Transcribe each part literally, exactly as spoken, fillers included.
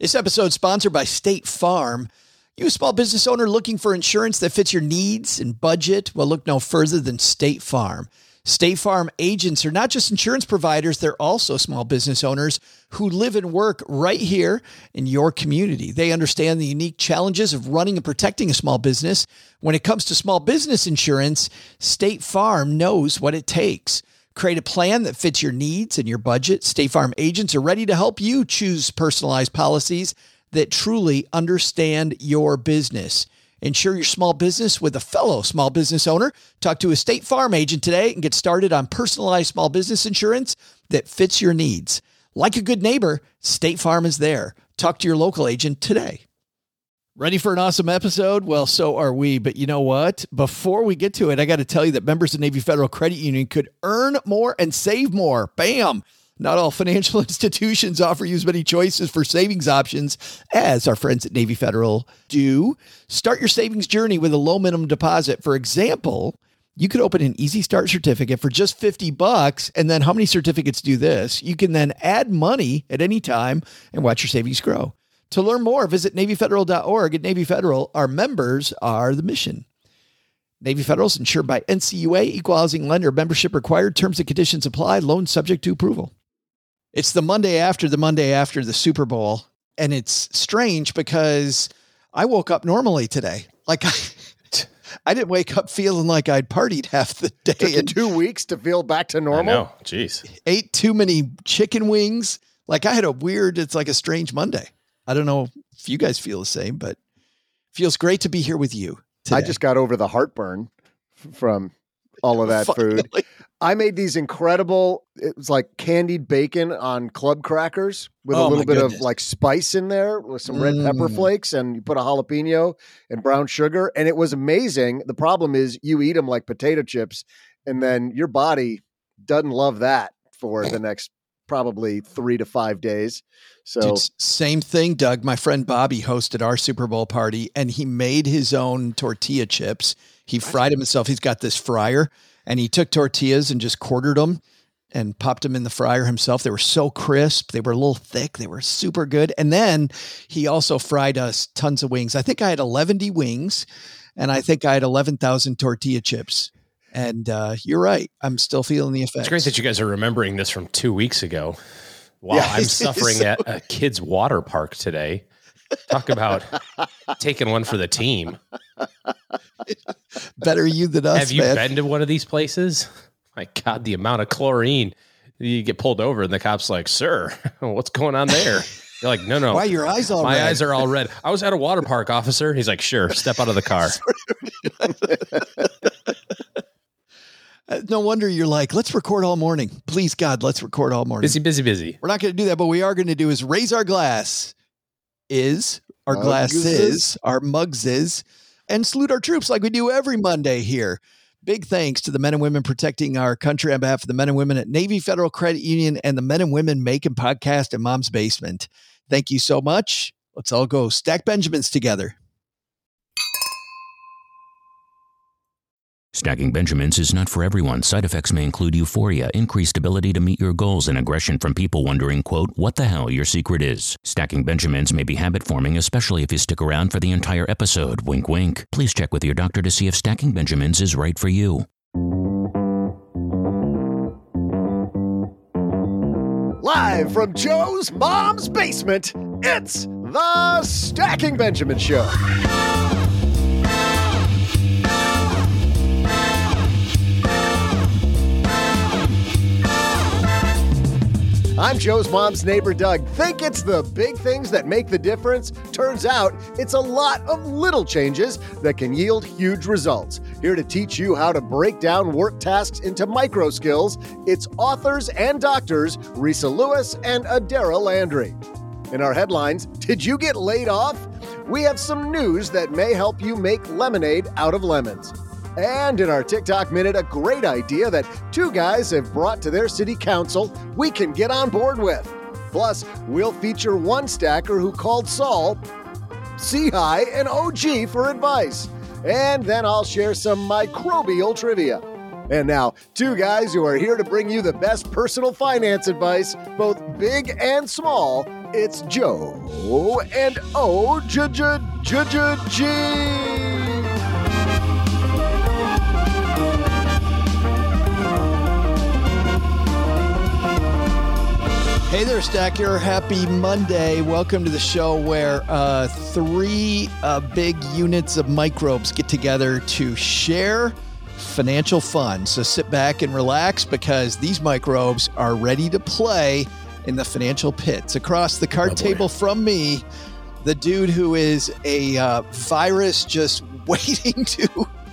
This episode is sponsored by State Farm. You a small business owner looking for insurance that fits your needs and budget? Well, look no further than State Farm. State Farm agents are not just insurance providers, they're also small business owners who live and work right here in your community. They understand the unique challenges of running and protecting a small business. When it comes to small business insurance, State Farm knows what it takes. Create a plan that fits your needs and your budget. State Farm agents are ready to help you choose personalized policies that truly understand your business. Insure your small business with a fellow small business owner. Talk to a State Farm agent today and get started on personalized small business insurance that fits your needs. Like a good neighbor, State Farm is there. Talk to your local agent today. Ready for an awesome episode? Well, so are we. But you know what? Before we get to it, I got to tell you that members of Navy Federal Credit Union could earn more and save more. Bam! Not all financial institutions offer you as many choices for savings options as our friends at Navy Federal do. Start your savings journey with a low minimum deposit. For example, you could open an Easy Start certificate for just fifty bucks. And then how many certificates do this? You can then add money at any time and watch your savings grow. To learn more, visit Navy Federal dot org. At Navy Federal, our members are the mission. Navy Federal is insured by N C U A, Equal Housing Lender. Membership required. Terms and conditions apply. Loan subject to approval. It's the Monday after the Monday after the Super Bowl, and it's strange because I woke up normally today. Like I, I didn't wake up feeling like I'd partied half the day. Took you two weeks to feel back to normal. I know. Jeez. Ate too many chicken wings. Like I had a weird, it's like a strange Monday. I don't know if you guys feel the same, but it feels great to be here with you today. I just got over the heartburn from all of that food. I made these incredible, it was like candied bacon on club crackers with Oh, a little my bit goodness. of like spice in there with some red Mm. pepper flakes, and you put a jalapeno and brown sugar, and it was amazing. The problem is you eat them like potato chips, and then your body doesn't love that for the next probably three to five days. So Dude, same thing, Doug. My friend Bobby hosted our Super Bowl party, and he made his own tortilla chips. He fried them himself. He's got this fryer, and he took tortillas and just quartered them and popped them in the fryer himself. They were so crisp. They were a little thick. They were super good. And then he also fried us tons of wings. I think I had eleven wings, and I think I had eleven thousand tortilla chips. And uh, you're right. I'm still feeling the effects. It's great that you guys are remembering this from two weeks ago. Wow, Yeah, I'm suffering so- at a kid's water park today. Talk about taking one for the team. Better you than us, Have you man. been to one of these places? My God, the amount of chlorine. You get pulled over and the cop's like, sir, what's going on there? You're like, no, no. Why are your eyes all My red? eyes are all red. I was at a water park, officer. He's like, sure, step out of the car. Uh, No wonder you're like, let's record all morning. Please, God, let's record all morning. Busy, busy, busy. We're not going to do that, but we are going to do is raise our glass is, our Mugs glass is. is, our mugs is, and salute our troops like we do every Monday here. Big thanks to the men and women protecting our country on behalf of the men and women at Navy Federal Credit Union and the men and women making podcast in Mom's Basement. Thank you so much. Let's all go stack Benjamins together. Stacking Benjamins is not for everyone. Side effects may include euphoria, increased ability to meet your goals, and aggression from people wondering, quote, what the hell your secret is. Stacking Benjamins may be habit-forming, especially if you stick around for the entire episode. Wink, wink. Please check with your doctor to see if stacking Benjamins is right for you. live from Joe's mom's basement, it's the Stacking Benjamin Show. I'm Joe's mom's neighbor, Doug. Think it's the big things that make the difference? Turns out it's a lot of little changes that can yield huge results. Here to teach you how to break down work tasks into micro skills, it's authors and doctors Risa Lewis and Adara Landry. In our headlines, did you get laid off? We have some news that may help you make lemonade out of lemons. And in our TikTok Minute, a great idea that two guys have brought to their city council we can get on board with. Plus, we'll feature one stacker who called Saul C-High and O G for advice. And then I'll share some microbial trivia. And now, two guys who are here to bring you the best personal finance advice, both big and small. It's Joe and O J J J J G. Hey there, Stacker. Happy Monday. Welcome to the show where uh, three uh, big units of microbes get together to share financial fun. So sit back and relax because these microbes are ready to play in the financial pits. Across the card oh, table from me, the dude who is a uh, virus just waiting to...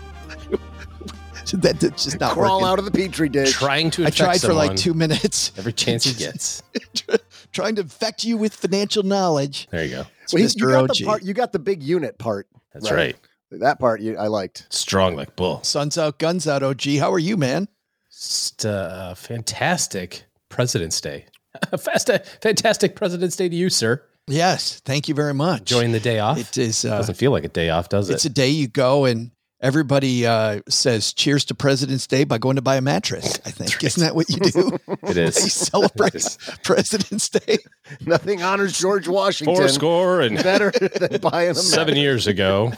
that, that's just not Crawl working. out of the petri dish. Trying to I tried for someone like two minutes. every chance he gets. Trying to infect you with financial knowledge. There you go. It's Well, you, Mister you got O G. the part. You got the big unit part. That's right. That part you, I liked. Strong like bull. Sun's out, guns out, O G. How are you, man? Just uh, fantastic President's Day. Fast, fantastic President's Day to you, sir. Yes, thank you very much. Enjoying the day off. It is. Uh, Doesn't feel like a day off, does it? it's a day you go and everybody uh, says cheers to President's Day by going to buy a mattress, I think. Isn't that what you do? It is. They celebrate It is. President's Day. Nothing honors George Washington Four score and better than buying a seven mattress. years ago,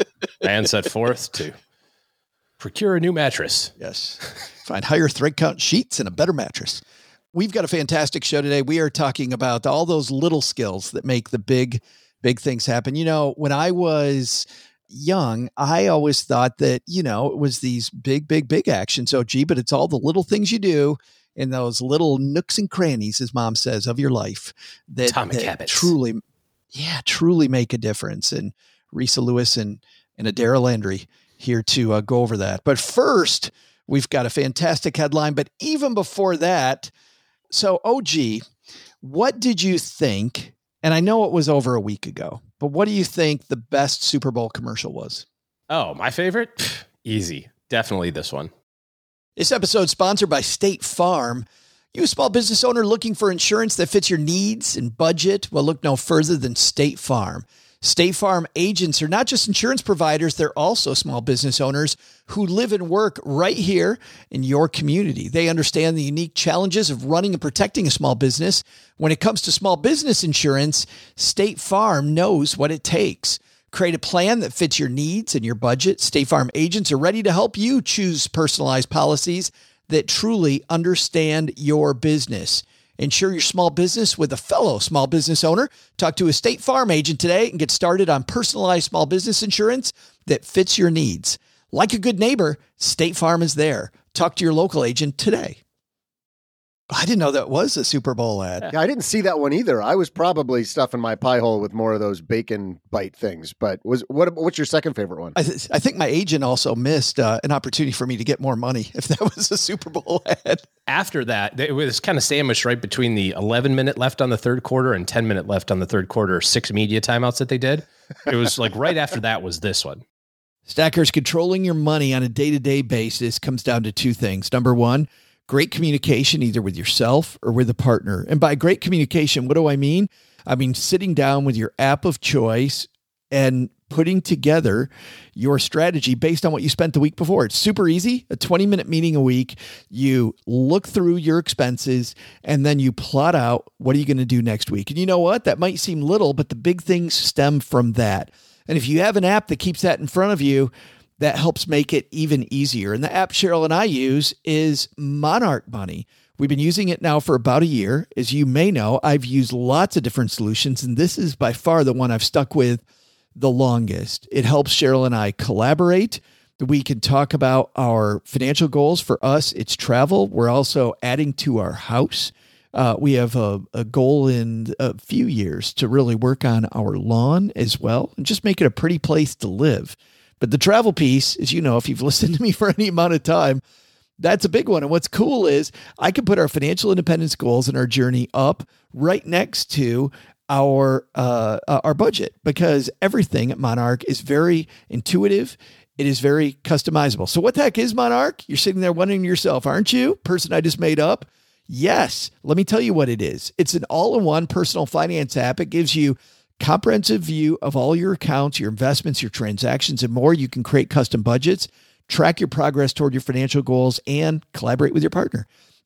man set forth to procure a new mattress. Yes. Find higher thread count sheets and a better mattress. We've got a fantastic show today. We are talking about all those little skills that make the big, big things happen. You know, when I was young, I always thought that, you know, it was these big, big, big actions, O G, but it's all the little things you do in those little nooks and crannies, as Mom says, of your life that, Atomic that habits. truly, yeah, truly make a difference. And Risa Lewis and, and Adara Landry here to uh, go over that. But first, we've got a fantastic headline. But even before that, so O G, what did you think? And I know it was over a week ago, but what do you think the best Super Bowl commercial was? Oh, my favorite? Pfft, easy. Definitely this one. This episode is sponsored by State Farm. You a small business owner looking for insurance that fits your needs and budget? Well, look no further than State Farm. State Farm agents are not just insurance providers, they're also small business owners who live and work right here in your community. They understand the unique challenges of running and protecting a small business. When it comes to small business insurance, State Farm knows what it takes. Create a plan that fits your needs and your budget. State Farm agents are ready to help you choose personalized policies that truly understand your business. Insure your small business with a fellow small business owner. Talk to a State Farm agent today and get started on personalized small business insurance that fits your needs. Like a good neighbor, State Farm is there. Talk to your local agent today. I didn't know that was a Super Bowl ad. Yeah, I didn't see that one either. I was probably stuffing my pie hole with more of those bacon bite things. But was what? What's your second favorite one? I, th- I think my agent also missed uh, an opportunity for me to get more money if that was a Super Bowl ad. After that, it was kind of sandwiched right between the eleven minute left on the third quarter and ten minute left on the third quarter, six media timeouts that they did. It was like right after that was this one. Stackers, controlling your money on a day-to-day basis comes down to two things. Number one, great communication, either with yourself or with a partner. And by great communication, what do I mean? I mean, sitting down with your app of choice and putting together your strategy based on what you spent the week before. It's super easy, a twenty minute meeting a week. You look through your expenses and then you plot out, what are you going to do next week? And you know what? That might seem little, but the big things stem from that. And if you have an app that keeps that in front of you, that helps make it even easier. And the app Cheryl and I use is Monarch Money. We've been using it now for about a year. As you may know, I've used lots of different solutions, and this is by far the one I've stuck with the longest. It helps Cheryl and I collaborate. We can talk about our financial goals. For us, it's travel. We're also adding to our house. Uh, we have a, a goal in a few years to really work on our lawn as well and just make it a pretty place to live. But the travel piece, as you know, if you've listened to me for any amount of time, that's a big one. And what's cool is I can put our financial independence goals and our journey up right next to our uh, our budget, because everything at Monarch is very intuitive. It is very customizable. So what the heck is Monarch? You're sitting there wondering to yourself, aren't you? Person I just made up. Yes. Let me tell you what it is. It's an all-in-one personal finance app. It gives you comprehensive view of all your accounts, your investments, your transactions, and more. You can create custom budgets, track your progress toward your financial goals, and collaborate with your partner.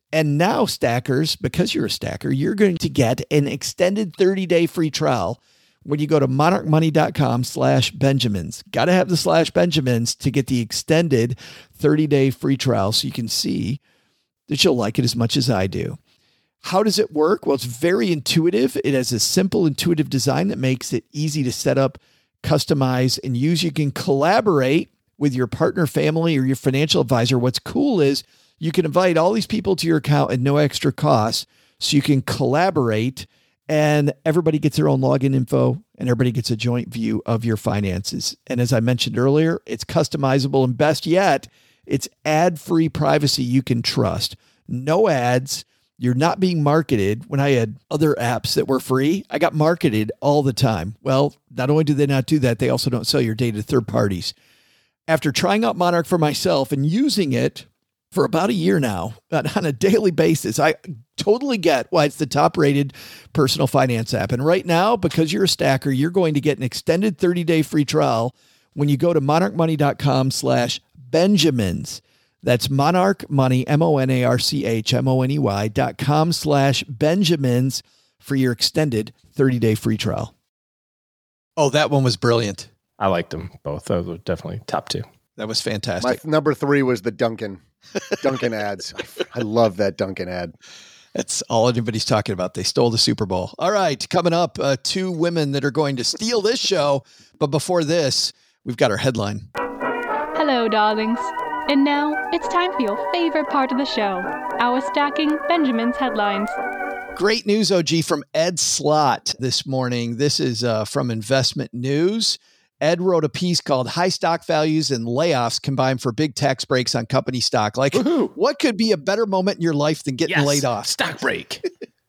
And now, stackers, because you're a stacker, you're going to get an extended thirty-day free trial when you go to monarchmoney.com slash Benjamins. Got to have the slash Benjamins to get the extended thirty-day free trial so you can see that you'll like it as much as I do. How does it work? Well, it's very intuitive. It has a simple, intuitive design that makes it easy to set up, customize, and use. You can collaborate with your partner, family, or your financial advisor. What's cool is you can invite all these people to your account at no extra cost, so you can collaborate and everybody gets their own login info and everybody gets a joint view of your finances. And as I mentioned earlier, it's customizable, and best yet, it's ad-free privacy you can trust. No ads. You're not being marketed. When I had other apps that were free, I got marketed all the time. Well, not only do they not do that, they also don't sell your data to third parties. After trying out Monarch for myself and using it for about a year now on a daily basis, I totally get why it's the top rated personal finance app. And right now, because you're a stacker, you're going to get an extended thirty-day free trial when you go to monarchmoney.com slash Benjamins. That's Monarch Money, M O N A R C H M O N E Y dot com slash Benjamins for your extended thirty-day free trial. Oh, that one was brilliant. I liked them both. Those were definitely top two. That was fantastic. My number three was the Dunkin', Dunkin' ads. I love that Dunkin' ad. That's all anybody's talking about. They stole the Super Bowl. All right, coming up, uh, two women that are going to steal this show. But before this, we've got our headline. Hello, darlings. And now it's time for your favorite part of the show, our Stacking Benjamins headlines. Great news, O G, from Ed Slott this morning. This is uh, from Investment News. Ed wrote a piece called High Stock Values and Layoffs Combined for Big Tax Breaks on Company Stock. Like, woo-hoo. What could be a better moment in your life than getting yes. laid off? Stock break.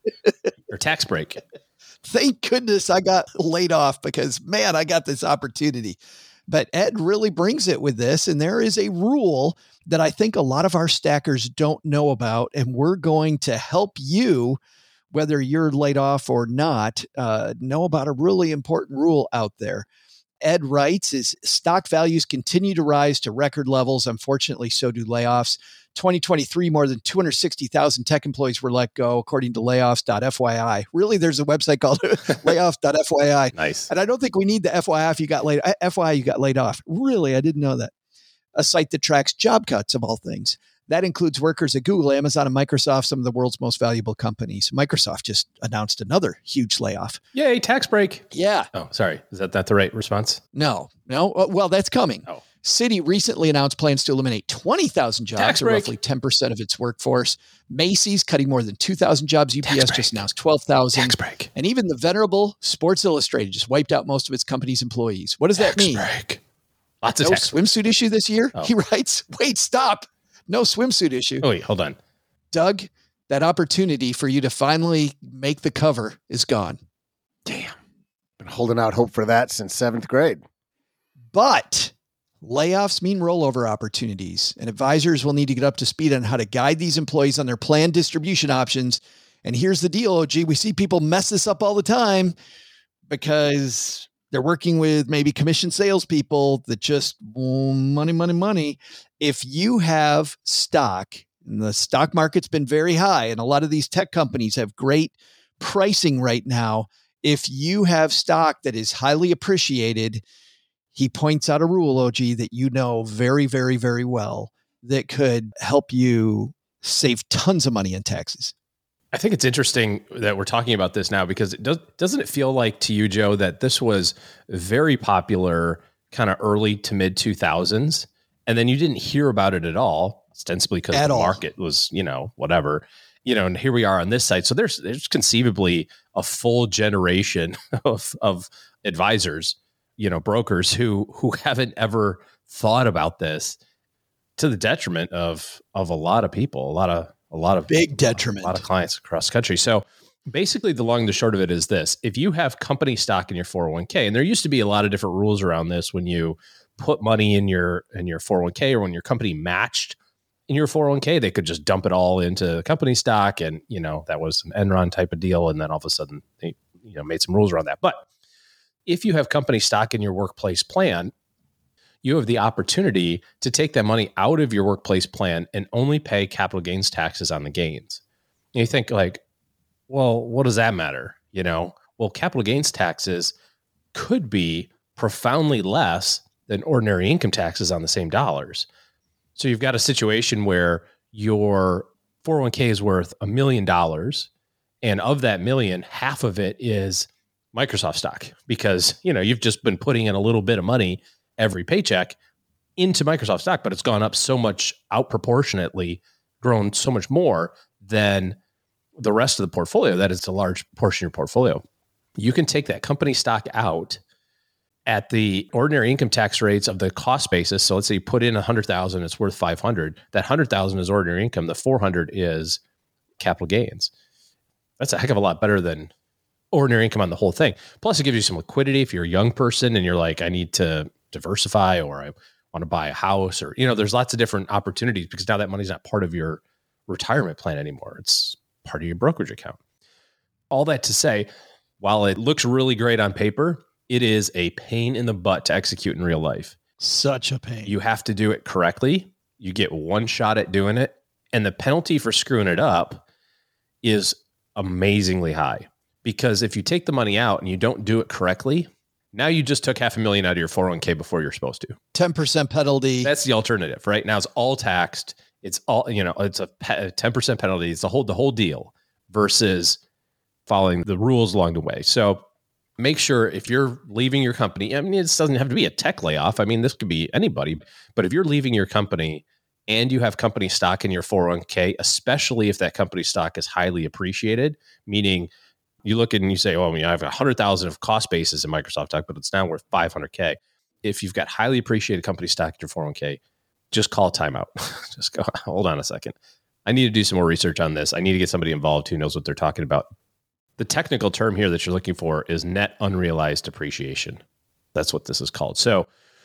Or tax break. Thank goodness I got laid off because, man, I got this opportunity. But Ed really brings it with this. And there is a rule that I think a lot of our stackers don't know about. And we're going to help you, whether you're laid off or not, uh, know about a really important rule out there. Ed writes, is stock values continue to rise to record levels. Unfortunately, so do layoffs. twenty twenty-three, more than two hundred sixty thousand tech employees were let go, according to layoffs dot F Y I. Really, there's a website called layoffs dot F Y I. Nice. And I don't think we need the F Y I if you got laid, F Y I you got laid off. Really, I didn't know that. A site that tracks job cuts of all things. That includes workers at Google, Amazon, and Microsoft, some of the world's most valuable companies. Microsoft just announced another huge layoff. Yay, tax break. Yeah. Oh, sorry. Is that not the right response? No, no. Well, that's coming. Oh. Citi recently announced plans to eliminate twenty thousand jobs, Tax or break. roughly ten percent of its workforce. Macy's cutting more than two thousand jobs. U P S just announced twelve thousand. Tax break. And even the venerable Sports Illustrated just wiped out most of its company's employees. What does Tax that mean? break. Lots of No tax swimsuit issue this year? Oh. He writes, wait, stop. No swimsuit issue. Oh, wait, hold on. Doug, that opportunity for you to finally make the cover is gone. Damn. Been holding out hope for that since seventh grade. But layoffs mean rollover opportunities, and advisors will need to get up to speed on how to guide these employees on their planned distribution options. And here's the deal, O G. We see people mess this up all the time because they're working with maybe commission salespeople that just oh, money, money, money. If you have stock, and the stock market's been very high, and a lot of these tech companies have great pricing right now. If you have stock that is highly appreciated, he points out a rule, O G, that you know very, very, very well that could help you save tons of money in taxes. I think it's interesting that we're talking about this now because it does, doesn't it feel like to you, Joe, that this was very popular kind of early to mid two thousands, and then you didn't hear about it at all, ostensibly because the all. market was, you know, whatever, you know, and here we are on this side. So there's there's conceivably a full generation of of advisors, you know, brokers who who haven't ever thought about this, to the detriment of of a lot of people, a lot of a lot of Big detriment. a lot of clients across the country. So basically the long and the short of it is this: if you have company stock in your four oh one k, and there used to be a lot of different rules around this when you put money in your in your four oh one k, or when your company matched in your four oh one k, they could just dump it all into company stock, and you know that was an Enron type of deal. And then all of a sudden they you know made some rules around that. But if you have company stock in your workplace plan, you have the opportunity to take that money out of your workplace plan and only pay capital gains taxes on the gains. And you think like, well, what does that matter? You know, well, capital gains taxes could be profoundly less than ordinary income taxes on the same dollars. So you've got a situation where your four oh one k is worth a million dollars. And of that million, half of it is Microsoft stock because, you know, you've just been putting in a little bit of money every paycheck into Microsoft stock, but it's gone up so much out proportionately, grown so much more than the rest of the portfolio that it's a large portion of your portfolio. You can take that company stock out at the ordinary income tax rates of the cost basis. So let's say you put in a hundred thousand, it's worth five hundred. That hundred thousand is ordinary income. The four hundred is capital gains. That's a heck of a lot better than ordinary income on the whole thing. Plus it gives you some liquidity if you're a young person and you're like, I need to diversify or I want to buy a house or, you know, there's lots of different opportunities because now that money's not part of your retirement plan anymore. It's part of your brokerage account. All that to say, while it looks really great on paper, it is a pain in the butt to execute in real life. Such a pain. You have to do it correctly. You get one shot at doing it. And the penalty for screwing it up is amazingly high. Because if you take the money out and you don't do it correctly, now you just took half a million out of your four oh one k before you're supposed to. ten percent penalty. That's the alternative, right? Now it's all taxed. It's all, you know, it's a ten percent penalty. It's the whole, the whole deal versus following the rules along the way. So make sure if you're leaving your company, I mean, it doesn't have to be a tech layoff. I mean, this could be anybody, but if you're leaving your company and you have company stock in your four oh one k, especially if that company stock is highly appreciated, meaning you look at it and you say, oh, I mean, I have one hundred thousand of cost basis in Microsoft stock, but it's now worth five hundred K. If you've got highly appreciated company stock in your four oh one k, just call a timeout. Just go, hold on a second. I need to do some more research on this. I need to get somebody involved who knows what they're talking about. The technical term here that you're looking for is net unrealized appreciation. That's what this is called. So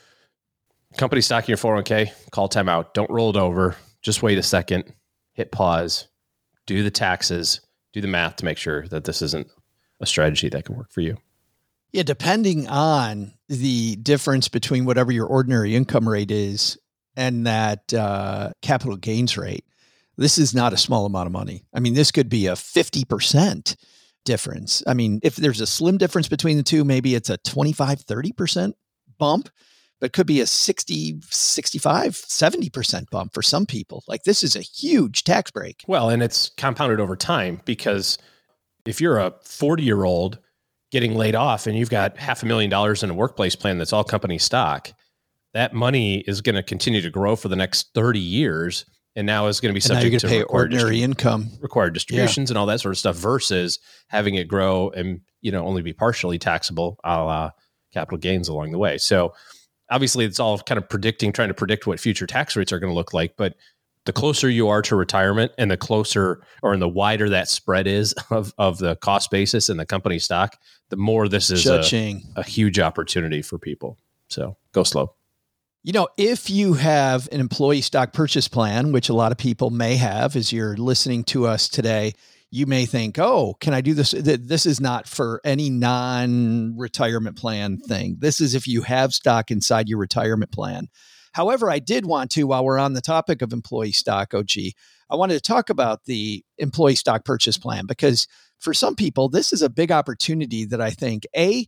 company stock in your four oh one k, call timeout. Don't roll it over. Just wait a second, hit pause, do the taxes, do the math to make sure that this isn't a strategy that can work for you. Yeah, depending on the difference between whatever your ordinary income rate is and that uh, capital gains rate, this is not a small amount of money. I mean, this could be a fifty percent difference. I mean, if there's a slim difference between the two, maybe it's a twenty-five, thirty percent bump, but it could be a sixty, sixty-five, seventy percent bump for some people. Like this is a huge tax break. Well, and it's compounded over time because if you're a forty year old getting laid off and you've got half a million dollars in a workplace plan that's all company stock, that money is going to continue to grow for the next thirty years. And now is going to be subject to pay required ordinary distrib- income, required distributions yeah. and all that sort of stuff versus having it grow and, you know, only be partially taxable a la capital gains along the way. So obviously it's all kind of predicting, trying to predict what future tax rates are going to look like. But the closer you are to retirement and the closer or in the wider that spread is of, of the cost basis and the company stock, the more this is a, a huge opportunity for people. So go slow. You know, if you have an employee stock purchase plan, which a lot of people may have as you're listening to us today, you may think, oh, can I do this? This is not for any non-retirement plan thing. This is if you have stock inside your retirement plan. However, I did want to, while we're on the topic of employee stock, O G, I wanted to talk about the employee stock purchase plan because for some people, this is a big opportunity that I think, A,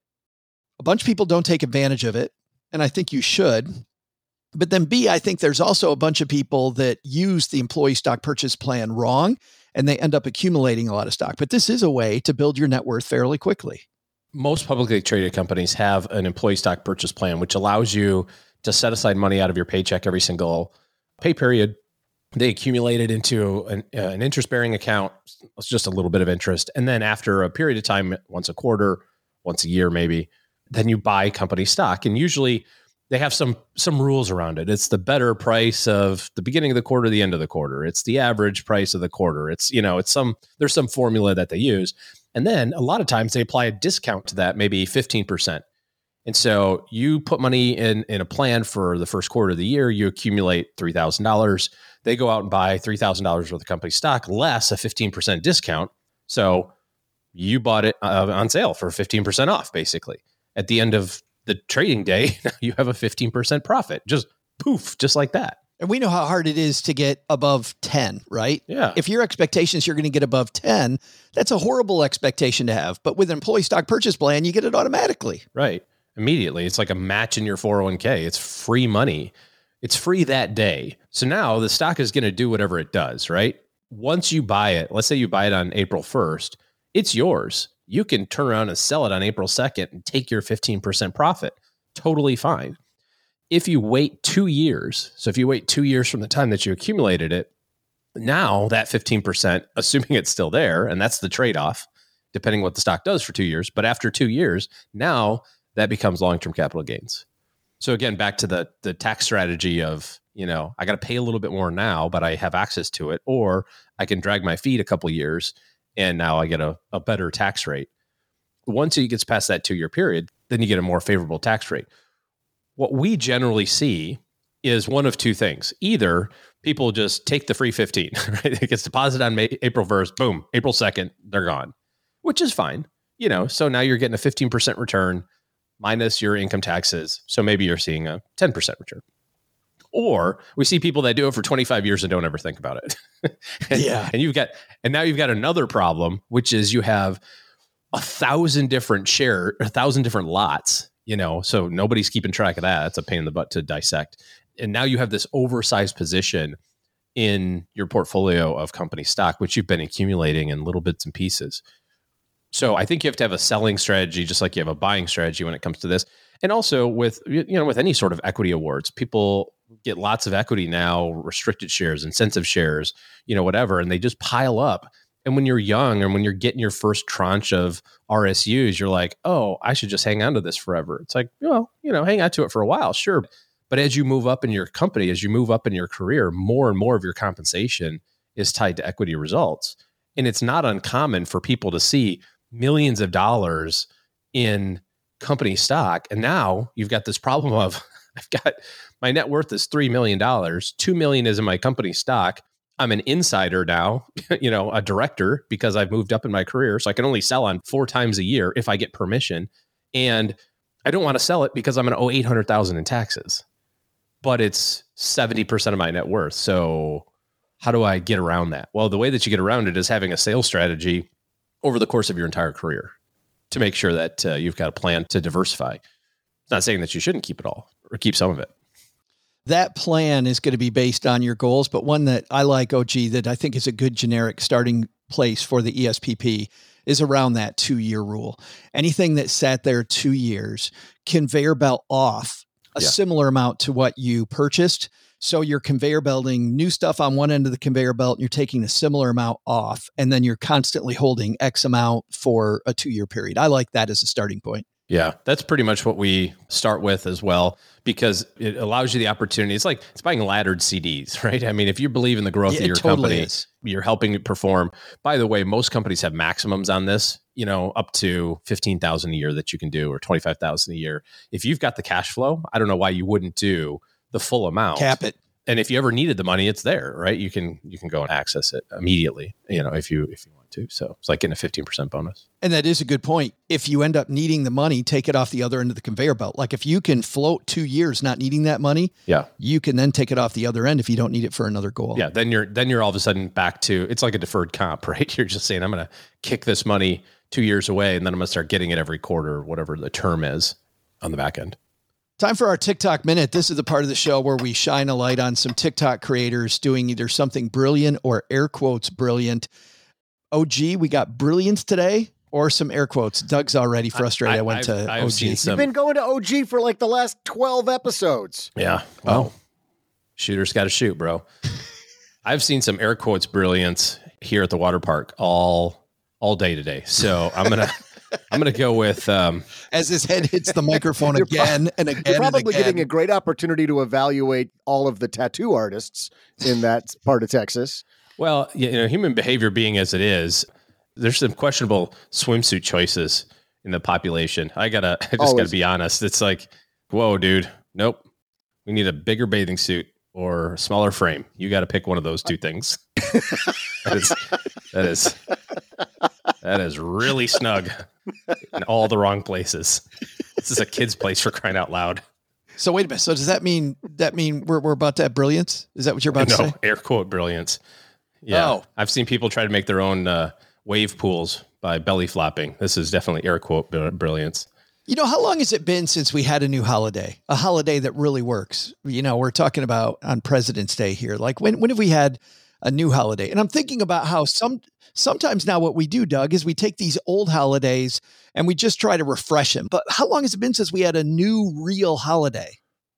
a bunch of people don't take advantage of it. And I think you should. But then B, I think there's also a bunch of people that use the employee stock purchase plan wrong, and they end up accumulating a lot of stock. But this is a way to build your net worth fairly quickly. Most publicly traded companies have an employee stock purchase plan, which allows you to set aside money out of your paycheck every single pay period. They accumulate it into an, uh, an interest-bearing account. It's just a little bit of interest. And then after a period of time, once a quarter, once a year maybe, then you buy company stock. And usually they have some some rules around it. It's the better price of the beginning of the quarter, the end of the quarter. It's the average price of the quarter. It's, you know, it's some, there's some formula that they use. And then a lot of times they apply a discount to that, maybe fifteen percent. And so you put money in, in a plan for the first quarter of the year, you accumulate three thousand dollars. They go out and buy three thousand dollars worth of company stock, less a fifteen percent discount. So you bought it uh, on sale for fifteen percent off, basically. At the end of the trading day, you have a fifteen percent profit. Just poof, just like that. And we know how hard it is to get above ten, right? Yeah. If your expectation is you're going to get above ten, that's a horrible expectation to have. But with an employee stock purchase plan, you get it automatically. Right. Immediately. It's like a match in your four oh one k. It's free money. It's free that day. So now the stock is going to do whatever it does, right? Once you buy it, let's say you buy it on April first, it's yours. You can turn around and sell it on April second and take your fifteen percent profit. Totally fine. If you wait two years, so if you wait two years from the time that you accumulated it, now that fifteen percent, assuming it's still there, and that's the trade-off, depending what the stock does for two years, but after two years, now that becomes long-term capital gains. So again, back to the the tax strategy of, you know, I got to pay a little bit more now, but I have access to it, or I can drag my feet a couple of years and now I get a, a better tax rate. Once it gets past that two-year period, then you get a more favorable tax rate. What we generally see is one of two things. Either people just take the free fifteen, right? It gets deposited on May, April first, boom, April second, they're gone, which is fine. You know, so now you're getting a fifteen percent return minus your income taxes. So maybe you're seeing a ten percent return. Or we see people that do it for twenty-five years and don't ever think about it. and, Yeah. And you've got, and now you've got another problem, which is you have a thousand different share, a thousand different lots, you know, so nobody's keeping track of that. That's a pain in the butt to dissect. And now you have this oversized position in your portfolio of company stock, which you've been accumulating in little bits and pieces. So I think you have to have a selling strategy, just like you have a buying strategy when it comes to this. And also with, you know, with any sort of equity awards, people get lots of equity now, restricted shares, incentive shares, you know, whatever, and they just pile up. And when you're young and when you're getting your first tranche of R S Us, you're like, oh, I should just hang on to this forever. It's like, well, you know, hang on to it for a while, sure. But as you move up in your company, as you move up in your career, more and more of your compensation is tied to equity results. And it's not uncommon for people to see millions of dollars in company stock. And now you've got this problem of, I've got, my net worth is three million dollars, two million dollars is in my company stock. I'm an insider now, you know, a director, because I've moved up in my career. So I can only sell on four times a year if I get permission. And I don't want to sell it because I'm going to owe eight hundred thousand dollars in taxes, but it's seventy percent of my net worth. So how do I get around that? Well, the way that you get around it is having a sales strategy over the course of your entire career to make sure that uh, you've got a plan to diversify. It's not saying that you shouldn't keep it all or keep some of it. That plan is going to be based on your goals, but one that I like, O G, that I think is a good generic starting place for the E S P P is around that two-year rule. Anything that sat there two years, conveyor belt off a Yeah. similar amount to what you purchased. So you're conveyor belting new stuff on one end of the conveyor belt, and you're taking a similar amount off, and then you're constantly holding X amount for a two-year period. I like that as a starting point. Yeah, that's pretty much what we start with as well, because it allows you the opportunity. It's like it's buying laddered C Ds, right? I mean, if you believe in the growth Yeah, of your it totally company, is. you're helping it perform. By the way, most companies have maximums on this, you know, up to fifteen thousand dollars a year that you can do, or twenty-five thousand dollars a year. If you've got the cash flow, I don't know why you wouldn't do the full amount. Cap it. And if you ever needed the money, it's there, right? You can you can go and access it immediately, you know, if you if you want to. So it's like getting a fifteen percent bonus. And that is a good point. If you end up needing the money, take it off the other end of the conveyor belt. Like if you can float two years not needing that money, Yeah. you can then take it off the other end if you don't need it for another goal. Yeah, then you're then you're all of a sudden back to, it's like a deferred comp, right? You're just saying, I'm going to kick this money two years away, and then I'm going to start getting it every quarter, or whatever the term is on the back end. Time for our TikTok minute. This is the part of the show where we shine a light on some TikTok creators doing either something brilliant or air quotes brilliant. O G, we got brilliance today or some air quotes. Doug's already frustrated. I, I- went I've- to I've O G. seen some- You've been going to O G for like the last twelve episodes. Yeah. Well, shooter's got to shoot, bro. I've seen some air quotes brilliance here at the water park all all day today. So I'm gonna I'm gonna go with um, As his head hits the microphone You're again and again You're probably and again. getting a great opportunity to evaluate all of the tattoo artists in that part of Texas. well, you know, human behavior being as it is, there's some questionable swimsuit choices in the population. I gotta I just Always. gotta be honest. It's like, whoa, dude, nope. We need a bigger bathing suit or a smaller frame. You got to pick one of those two things. that is that is that is really snug in all the wrong places. This is a kid's place, for crying out loud. So wait a minute. So does that mean that mean we're we're about to have brilliance? Is that what you're about no, to say? Air quote brilliance. Yeah. Oh. I've seen people try to make their own uh, wave pools by belly flopping. This is definitely air quote brilliance. You know, how long has it been since we had a new holiday, a holiday that really works? You know, we're talking about on President's Day here. Like when, when have we had a new holiday? And I'm thinking about how some, sometimes now what we do, Doug, is we take these old holidays and we just try to refresh them. But how long has it been since we had a new real re-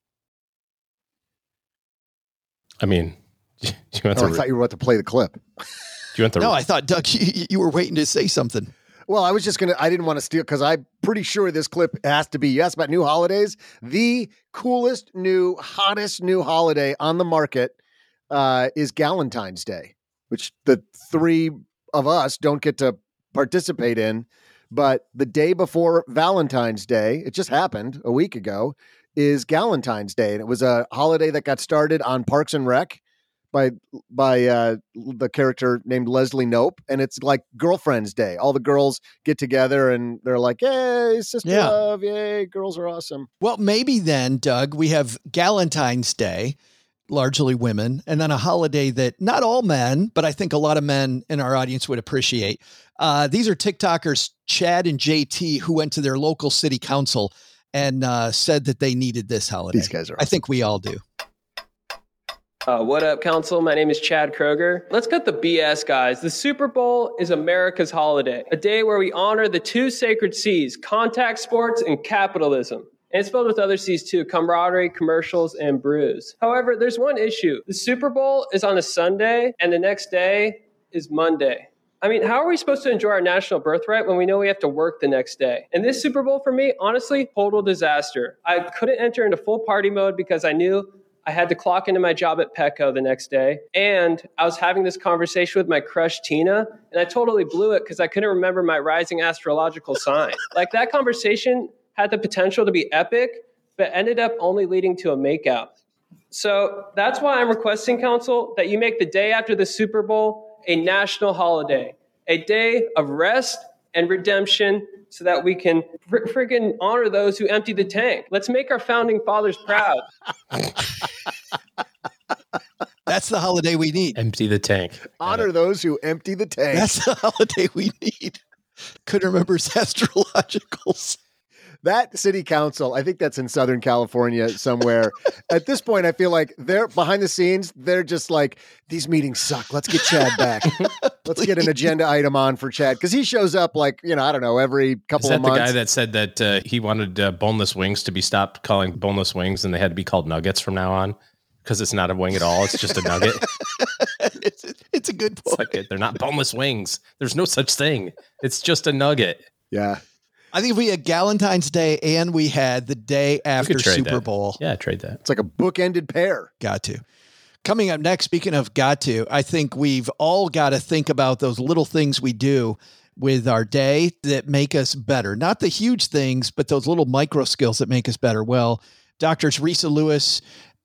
I mean, do you want Oh, to, I thought you were about to play the clip. do you want the, No, I thought, Doug, you, you were waiting to say something. Well, I was just going to, I didn't want to steal because I'm pretty sure this clip has to be, yes, about new holidays. The coolest new, hottest new holiday on the market uh, is Galentine's Day, which the three of us don't get to participate in. But the day before Valentine's Day, it just happened a week ago, is Galentine's Day. And it was a holiday that got started on Parks and Rec by by uh, the character named Leslie Knope, and it's like Girlfriend's Day. All the girls get together and they're like, "Yay, sister Yeah. love! Yay, girls are awesome." Well, maybe then, Doug, we have Galentine's Day, largely women, and then a holiday that not all men, but I think a lot of men in our audience would appreciate. Uh, these are TikTokers, Chad and J T, who went to their local city council and uh, said that they needed this holiday. These guys are I awesome. think we all do. Uh, what up, Council? My name is Chad Kroger. Let's cut the B S, guys. The Super Bowl is America's holiday, a day where we honor the two sacred C's, contact sports and capitalism. And it's filled with other C's too, camaraderie, commercials, and brews. However, there's one issue. The Super Bowl is on a Sunday, and the next day is Monday. I mean, how are we supposed to enjoy our national birthright when we know we have to work the next day? And this Super Bowl, for me, honestly, total disaster. I couldn't enter into full party mode because I knew I had to clock into my job at Petco the next day. And I was having this conversation with my crush, Tina, and I totally blew it because I couldn't remember my rising astrological sign. Like, that conversation had the potential to be epic, but ended up only leading to a makeout. So that's why I'm requesting, Council, that you make the day after the Super Bowl a national holiday, a day of rest and redemption, so that we can fr- friggin' honor those who emptied the tank. Let's make our founding fathers proud. That's the holiday we need. empty the tank? Honor those who empty the tank. That's the holiday we need. Couldn't remember his astrologicals. That city council, I think that's in Southern California somewhere. At this point, I feel like they're behind the scenes. They're just like, these meetings suck. Let's get Chad back. Let's get an agenda item on for Chad. Because he shows up like, you know, I don't know, every couple Is that of the months. guy that said that uh, he wanted uh, boneless wings to be stopped calling boneless wings and they had to be called nuggets from now on? Because it's not a wing at all. It's just a nugget. it's, it's a good point. It's like it, they're not boneless wings. There's no such thing. It's just a nugget. Yeah. I think if we had Galentine's Day and we had the day after could trade Super that. Bowl. Yeah, trade that. It's like a bookended pair. Got to. Coming up next, speaking of got to, I think we've all got to think about those little things we do with our day that make us better. Not the huge things, but those little micro skills that make us better. Well, Doctors Risa Lewis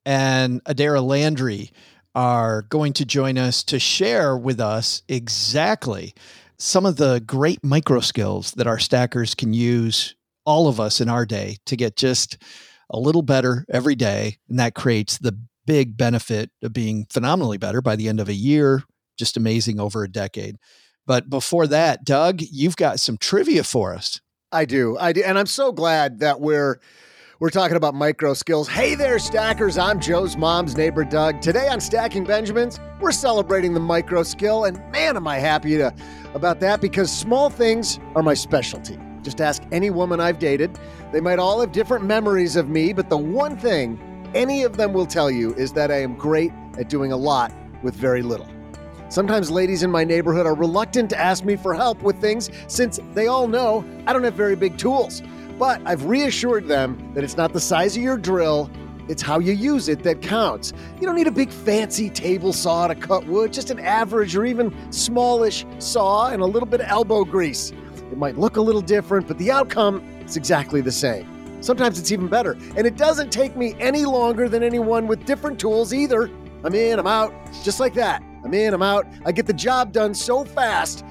and Adara Landry are going to join us to share with us exactly some of the great micro skills that our stackers can use, all of us in our day, to get just a little better every day. And that creates the big benefit of being phenomenally better by the end of a year, just amazing over a decade. But before that, Doug, you've got some trivia for us. I do. I do. And I'm so glad that we're we're talking about micro skills. Hey there, stackers. I'm Joe's mom's neighbor, Doug. Today on Stacking Benjamins, we're celebrating the micro skill. And man, am I happy to about that, because small things are my specialty. Just ask any woman I've dated. They might all have different memories of me, but the one thing any of them will tell you is that I am great at doing a lot with very little. Sometimes ladies in my neighborhood are reluctant to ask me for help with things since they all know I don't have very big tools. But I've reassured them that it's not the size of your drill, it's how you use it that counts. You don't need a big fancy table saw to cut wood, just an average or even smallish saw and a little bit of elbow grease. It might look a little different, but the outcome is exactly the same. Sometimes it's even better. And it doesn't take me any longer than anyone with different tools either. I'm in, I'm out, just like that. I'm in, I'm out. I get the job done so fast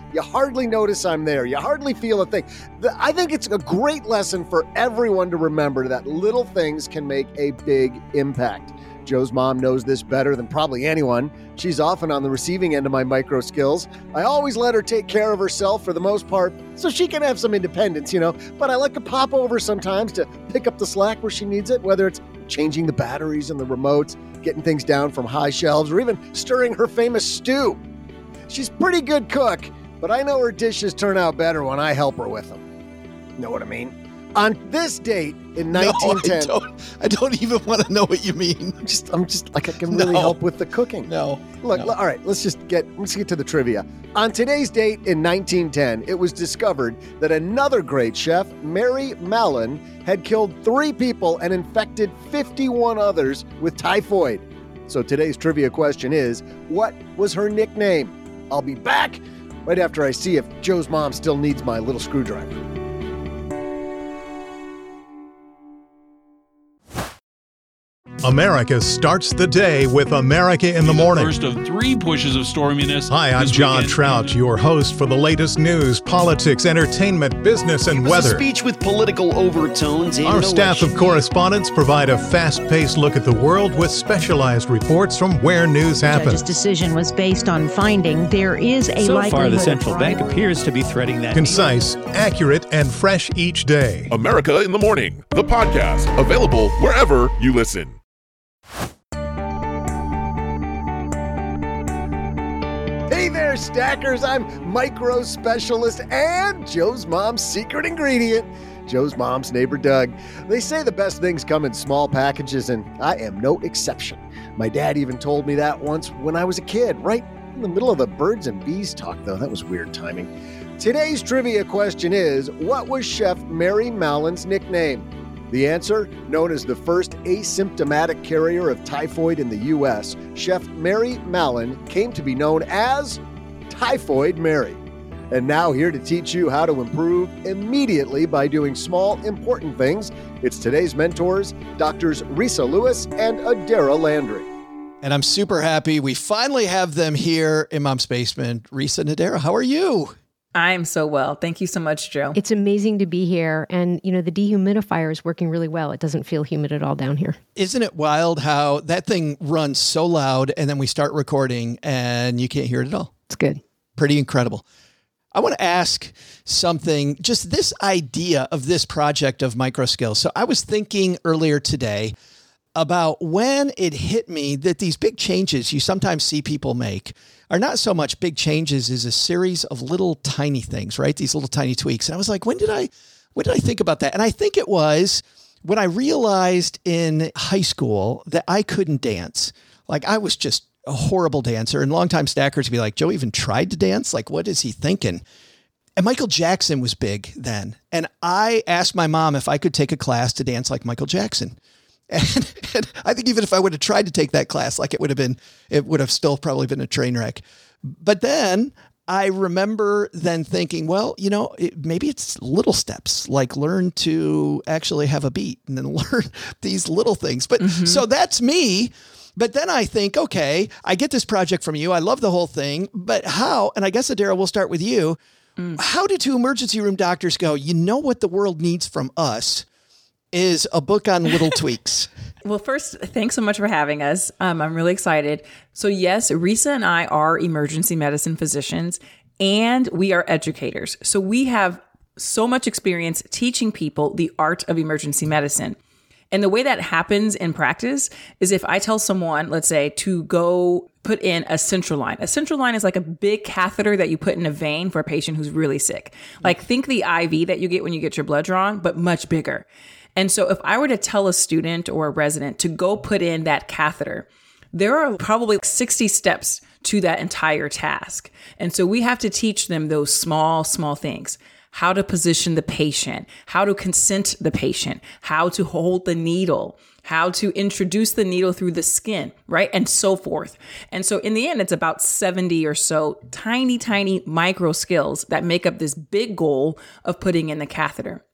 You hardly notice I'm there. You hardly feel a thing. The, I think it's a great lesson for everyone to remember that little things can make a big impact. Joe's mom knows this better than probably anyone. She's often on the receiving end of my micro skills. I always let her take care of herself for the most part, so she can have some independence, you know. But I like to pop over sometimes to pick up the slack where she needs it, whether it's changing the batteries and the remotes, getting things down from high shelves, or even stirring her famous stew. She's a pretty good cook, but I know her dishes turn out better when I help her with them. Know what I mean? On this date in nineteen ten, no, I, don't, I don't even want to know what you mean. I'm just, I'm just like I can really no. help with the cooking. No, look, no. Look, all right. Let's just get let's get to the trivia. On today's date in nineteen ten, it was discovered that another great chef, Mary Mallon, had killed three people and infected fifty-one others with typhoid. So today's trivia question is, what was her nickname? I'll be back right after I see if Joe's mom still needs my little screwdriver. America starts the day with America in the Morning. First of three pushes of storminess. Hi, I'm John weekend. Trout, your host for the latest news, politics, entertainment, business, and it was weather. A speech with political overtones. And Our staff of correspondents provide a fast-paced look at the world with specialized reports from where news happens. The judge's decision was based on finding there is a so likelihood. So far, the central of bank appears to be threading that. Concise, accurate, and fresh each day. America in the Morning, the podcast, available wherever you listen. Hey there, stackers. I'm micro specialist and Joe's mom's secret ingredient, Joe's mom's neighbor, Doug. They say the best things come in small packages, and I am no exception. My dad even told me that once when I was a kid, right in the middle of the birds and bees talk, though. That was weird timing. Today's trivia question is, what was Chef Mary Mallon's nickname? The answer, known as the first asymptomatic carrier of typhoid in the U S, Chef Mary Mallon came to be known as Typhoid Mary. And now here to teach you how to improve immediately by doing small, important things, it's today's mentors, Doctors Risa Lewis and Adara Landry. And I'm super happy we finally have them here in Mom's Basement. Risa and Adara, how are you? I'm so well. Thank you so much, Joe. It's amazing to be here. And, you know, the dehumidifier is working really well. It doesn't feel humid at all down here. Isn't it wild how that thing runs so loud and then we start recording and you can't hear it at all? It's good. Pretty incredible. I want to ask something, just this idea of this project of microskills. So I was thinking earlier today about when it hit me that these big changes you sometimes see people make are not so much big changes as a series of little tiny things, right? These little tiny tweaks. And I was like, when did I, when did I think about that? And I think it was when I realized in high school that I couldn't dance. Like I was just a horrible dancer, and longtime stackers would be like, Joe even tried to dance? Like, what is he thinking? And Michael Jackson was big then. And I asked my mom if I could take a class to dance like Michael Jackson. And, and I think even if I would have tried to take that class, like it would have been, it would have still probably been a train wreck. But then I remember then thinking, well, you know, it, maybe it's little steps, like learn to actually have a beat and then learn these little things. But mm-hmm. so that's me. But then I think, okay, I get this project from you. I love the whole thing, but how? And I guess, Adara, we'll start with you. Mm. How do two emergency room doctors go, you know what the world needs from us is a book on little tweaks? Well, first, thanks so much for having us. Um, I'm really excited. So yes, Risa and I are emergency medicine physicians, and we are educators. So we have so much experience teaching people the art of emergency medicine. And the way that happens in practice is if I tell someone, let's say, to go put in a central line. A central line is like a big catheter that you put in a vein for a patient who's really sick. Like think the I V that you get when you get your blood drawn, but much bigger. And so if I were to tell a student or a resident to go put in that catheter, there are probably sixty steps to that entire task. And so we have to teach them those small, small things. How to position the patient, how to consent the patient, how to hold the needle, how to introduce the needle through the skin, right? And so forth. And so in the end, it's about seventy or so tiny, tiny micro skills that make up this big goal of putting in the catheter.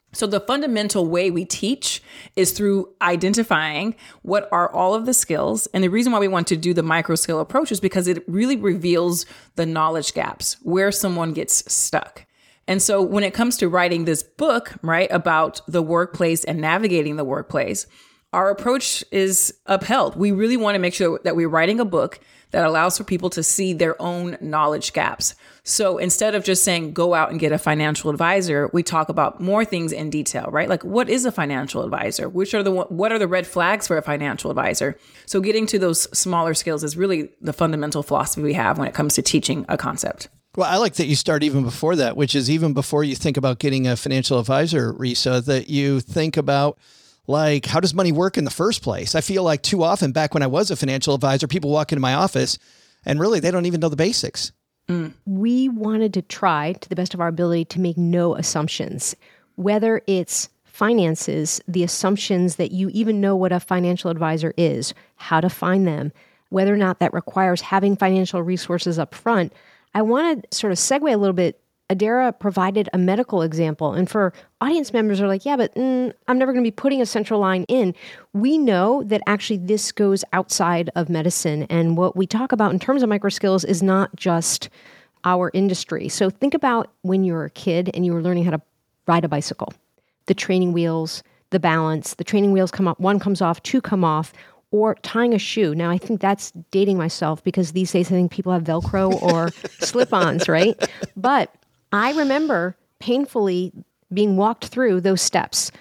So the fundamental way we teach is through identifying what are all of the skills. And the reason why we want to do the micro skill approach is because it really reveals the knowledge gaps, where someone gets stuck. And so when it comes to writing this book, right, about the workplace and navigating the workplace, our approach is upheld. We really want to make sure that we're writing a book that allows for people to see their own knowledge gaps. So instead of just saying, go out and get a financial advisor, we talk about more things in detail, right? Like, what is a financial advisor? Which are the, what are the red flags for a financial advisor? So getting to those smaller skills is really the fundamental philosophy we have when it comes to teaching a concept. Well, I like that you start even before that, which is even before you think about getting a financial advisor, Risa, that you think about, like, how does money work in the first place? I feel like too often back when I was a financial advisor, people walk into my office and really they don't even know the basics. Mm. We wanted to try to the best of our ability to make no assumptions, whether it's finances, the assumptions that you even know what a financial advisor is, how to find them, whether or not that requires having financial resources up front. I want to sort of segue a little bit. Adara provided a medical example. And for audience members who are like, yeah, but mm, I'm never going to be putting a central line in. We know that actually this goes outside of medicine. And what we talk about in terms of micro skills is not just our industry. So think about when you were a kid and you were learning how to ride a bicycle. The training wheels, the balance, the training wheels come up, one comes off, two come off, or tying a shoe. Now, I think that's dating myself because these days I think people have Velcro or slip-ons, right? But I remember painfully being walked through those steps.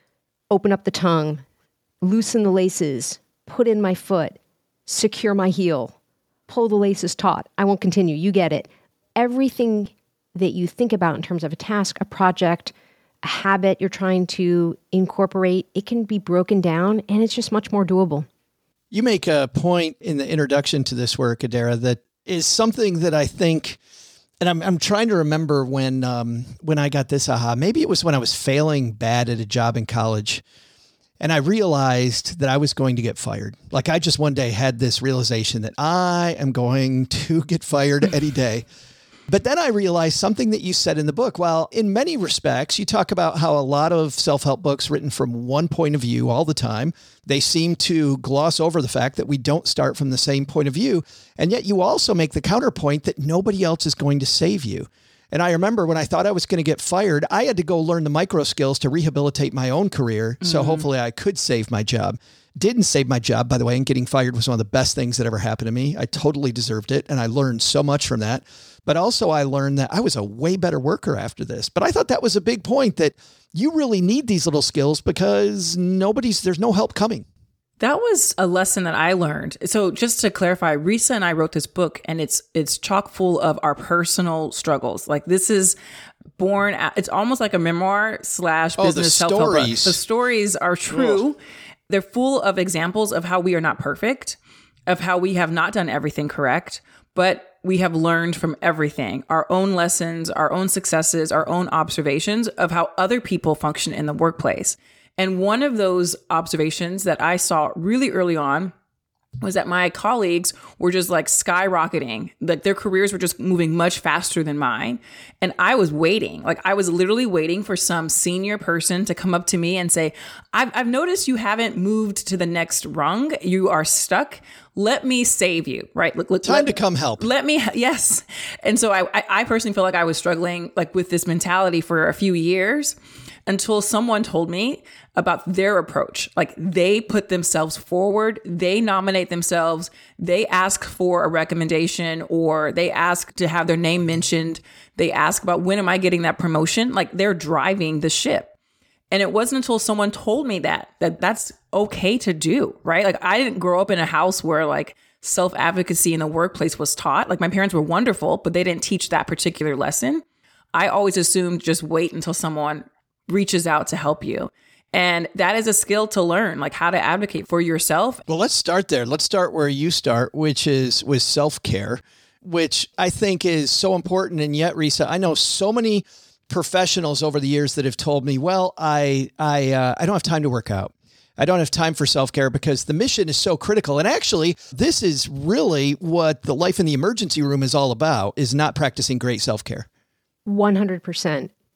Open up the tongue, loosen the laces, put in my foot, secure my heel, pull the laces taut. I won't continue. You get it. Everything that you think about in terms of a task, a project, a habit you're trying to incorporate, it can be broken down and it's just much more doable. You make a point in the introduction to this work, Adara, that is something that I think, and I'm I'm trying to remember when um, when I got this aha. Maybe it was when I was failing bad at a job in college, and I realized that I was going to get fired. Like I just one day had this realization that I am going to get fired any day. But then I realized something that you said in the book. Well, in many respects, you talk about how a lot of self-help books written from one point of view all the time, they seem to gloss over the fact that we don't start from the same point of view. And yet you also make the counterpoint that nobody else is going to save you. And I remember when I thought I was going to get fired, I had to go learn the micro skills to rehabilitate my own career. Mm-hmm. So hopefully I could save my job. Didn't save my job, by the way, and getting fired was one of the best things that ever happened to me. I totally deserved it. And I learned so much from that. But also I learned that I was a way better worker after this. But I thought that was a big point, that you really need these little skills because nobody's, there's no help coming. That was a lesson that I learned. So just to clarify, Risa and I wrote this book and it's it's chock full of our personal struggles. Like this is born, it's almost like a memoir slash business oh, self-help book. The stories are true. Ugh. They're full of examples of how we are not perfect, of how we have not done everything correct, but we have learned from everything, our own lessons, our own successes, our own observations of how other people function in the workplace. And one of those observations that I saw really early on was that my colleagues were just like skyrocketing, like their careers were just moving much faster than mine. And I was waiting, like I was literally waiting for some senior person to come up to me and say, I've, I've noticed you haven't moved to the next rung. You are stuck. Let me save you, right? Look, look, Time let, to come help. Let me, yes. And so I, I personally feel like I was struggling like with this mentality for a few years until someone told me about their approach. Like they put themselves forward, they nominate themselves, they ask for a recommendation or they ask to have their name mentioned. They ask about when am I getting that promotion? Like they're driving the ship. And it wasn't until someone told me that, that that's okay to do, right? Like I didn't grow up in a house where like self-advocacy in the workplace was taught. Like my parents were wonderful, but they didn't teach that particular lesson. I always assumed just wait until someone reaches out to help you. And that is a skill to learn, like how to advocate for yourself. Well, let's start there. Let's start where you start, which is with self-care, which I think is so important. And yet, Risa, I know so many professionals over the years that have told me, well, I I uh, I don't have time to work out. I don't have time for self-care because the mission is so critical. And actually, this is really what the Life in the Emergency Room is all about, is not practicing great self-care. one hundred percent.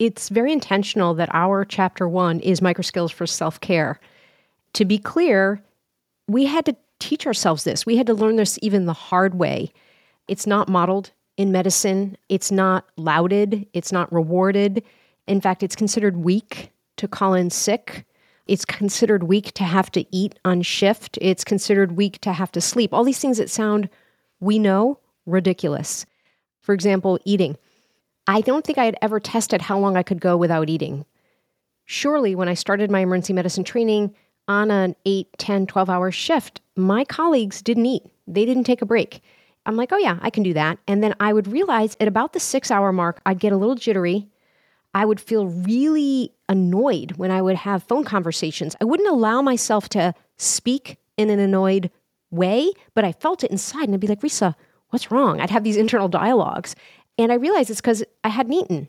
it's very intentional that our chapter one is microskills for self-care. To be clear, we had to teach ourselves this. We had to learn this even the hard way. It's not modeled in medicine. It's not lauded. It's not rewarded. In fact, it's considered weak to call in sick. It's considered weak to have to eat on shift. It's considered weak to have to sleep. All these things that sound, we know, ridiculous. For example, eating. I don't think I had ever tested how long I could go without eating. Surely, when I started my emergency medicine training on an eight, ten, twelve-hour shift, my colleagues didn't eat. They didn't take a break. I'm like, oh yeah, I can do that. And then I would realize at about the six-hour mark, I'd get a little jittery. I would feel really annoyed when I would have phone conversations. I wouldn't allow myself to speak in an annoyed way, but I felt it inside and I'd be like, Risa, what's wrong? I'd have these internal dialogues. And I realized it's because I hadn't eaten.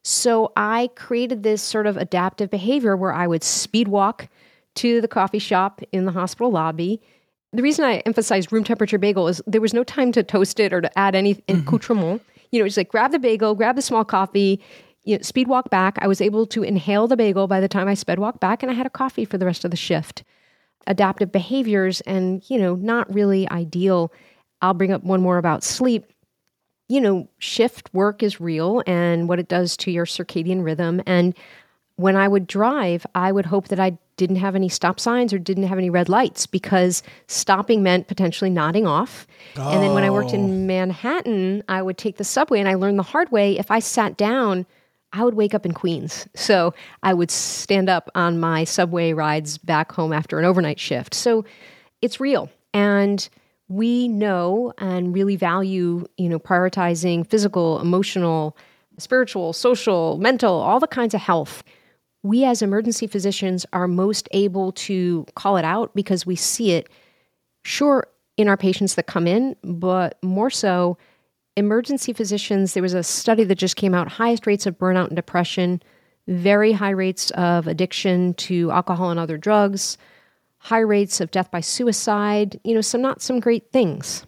So I created this sort of adaptive behavior where I would speed walk to the coffee shop in the hospital lobby. The reason I emphasized room temperature bagel is there was no time to toast it or to add any mm-hmm. accoutrement. You know, it's like grab the bagel, grab the small coffee, you know, speed walk back. I was able to inhale the bagel by the time I sped walk back, and I had a coffee for the rest of the shift. Adaptive behaviors and, you know, not really ideal. I'll bring up one more about sleep. You know, shift work is real and what it does to your circadian rhythm. And when I would drive, I would hope that I didn't have any stop signs or didn't have any red lights, because stopping meant potentially nodding off. Oh. And then when I worked in Manhattan, I would take the subway, and I learned the hard way. If I sat down, I would wake up in Queens. So I would stand up on my subway rides back home after an overnight shift. So it's real. And we know and really value, you know, prioritizing physical, emotional, spiritual, social, mental, all the kinds of health. We as emergency physicians are most able to call it out because we see it, sure, in our patients that come in, but more so, emergency physicians, there was a study that just came out, highest rates of burnout and depression, very high rates of addiction to alcohol and other drugs, high rates of death by suicide, you know, some not some great things.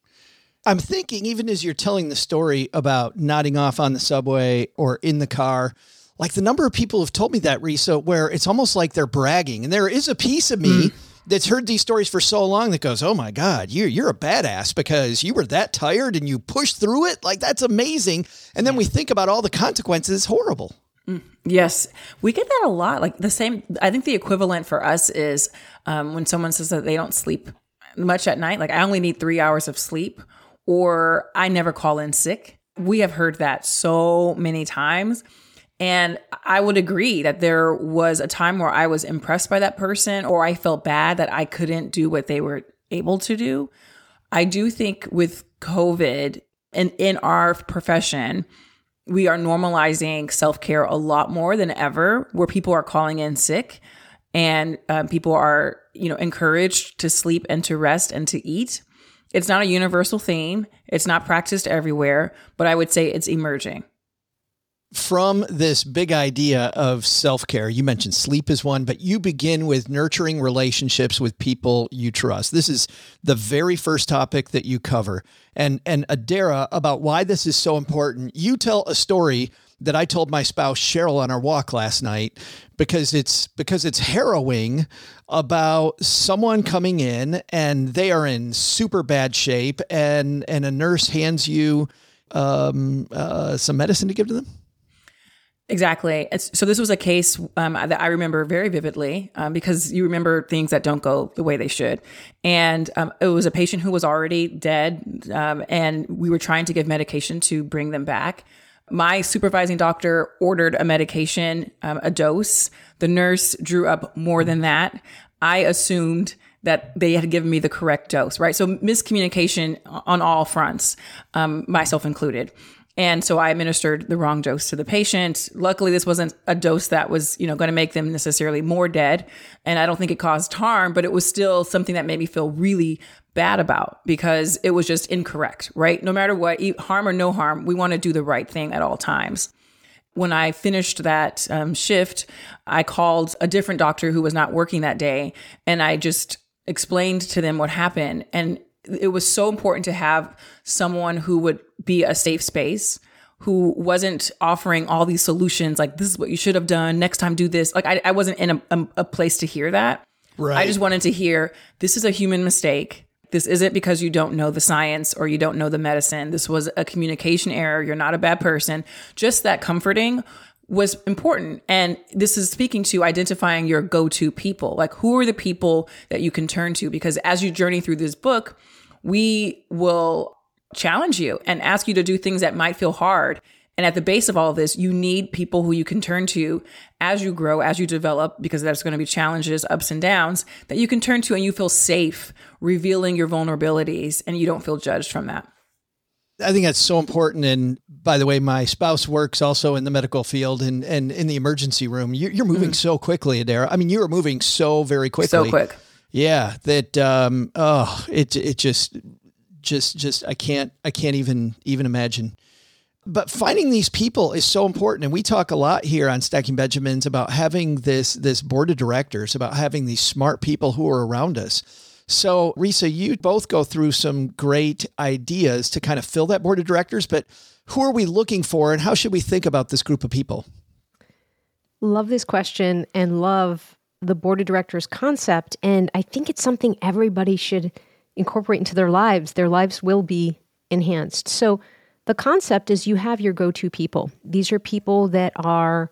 I'm thinking, even as you're telling the story about nodding off on the subway or in the car, like the number of people have told me that, Risa, where it's almost like they're bragging. And there is a piece of me mm. that's heard these stories for so long that goes, oh my God, you're, you're a badass because you were that tired and you pushed through it. Like, that's amazing. And then we think about all the consequences. It's horrible. Mm. Yes, we get that a lot. Like the same, I think the equivalent for us is um, when someone says that they don't sleep much at night, like I only need three hours of sleep, or I never call in sick. We have heard that so many times. And I would agree that there was a time where I was impressed by that person, or I felt bad that I couldn't do what they were able to do. I do think with COVID and in our profession, we are normalizing self-care a lot more than ever, where people are calling in sick and um, people are, you know, encouraged to sleep and to rest and to eat. It's not a universal theme. It's not practiced everywhere, but I would say it's emerging. From this big idea of self-care, you mentioned sleep is one, but you begin with nurturing relationships with people you trust. This is the very first topic that you cover. And, and Adara, about why this is so important, you tell a story that I told my spouse Cheryl on our walk last night, because it's because it's harrowing, about someone coming in and they are in super bad shape, and, and a nurse hands you um, uh, some medicine to give to them. Exactly. It's, so this was a case um, that I remember very vividly um, because you remember things that don't go the way they should. And um, it was a patient who was already dead, um, and we were trying to give medication to bring them back. My supervising doctor ordered a medication, um, a dose. The nurse drew up more than that. I assumed that they had given me the correct dose, right? So miscommunication on all fronts, um, myself included. And so I administered the wrong dose to the patient. Luckily, this wasn't a dose that was, you know, going to make them necessarily more dead. And I don't think it caused harm, but it was still something that made me feel really bad about, because it was just incorrect, right? No matter what, harm or no harm, we want to do the right thing at all times. When I finished that um, shift, I called a different doctor who was not working that day, and I just explained to them what happened. And it was so important to have someone who would be a safe space, who wasn't offering all these solutions, like this is what you should have done, next time do this. Like I, I wasn't in a, a, a place to hear that. Right. I just wanted to hear, this is a human mistake. This isn't because you don't know the science or you don't know the medicine. This was a communication error. You're not a bad person. Just that comforting was important. And this is speaking to identifying your go-to people. Like, who are the people that you can turn to? Because as you journey through this book, we will challenge you and ask you to do things that might feel hard. And at the base of all of this, you need people who you can turn to as you grow, as you develop, because there's going to be challenges, ups and downs, that you can turn to and you feel safe revealing your vulnerabilities and you don't feel judged from that. I think that's so important. And by the way, my spouse works also in the medical field and, and in the emergency room. You're, you're moving mm-hmm. so quickly, Adara. I mean, you are moving so very quickly. So quick. Yeah. That, um, oh, it, it just, just, just, I can't, I can't even, even imagine. But finding these people is so important. And we talk a lot here on Stacking Benjamins about having this, this board of directors, about having these smart people who are around us. So, Risa, you both go through some great ideas to kind of fill that board of directors, but who are we looking for and how should we think about this group of people? Love this question and love the board of directors concept. And I think it's something everybody should incorporate into their lives. Their lives will be enhanced. So the concept is you have your go-to people. These are people that are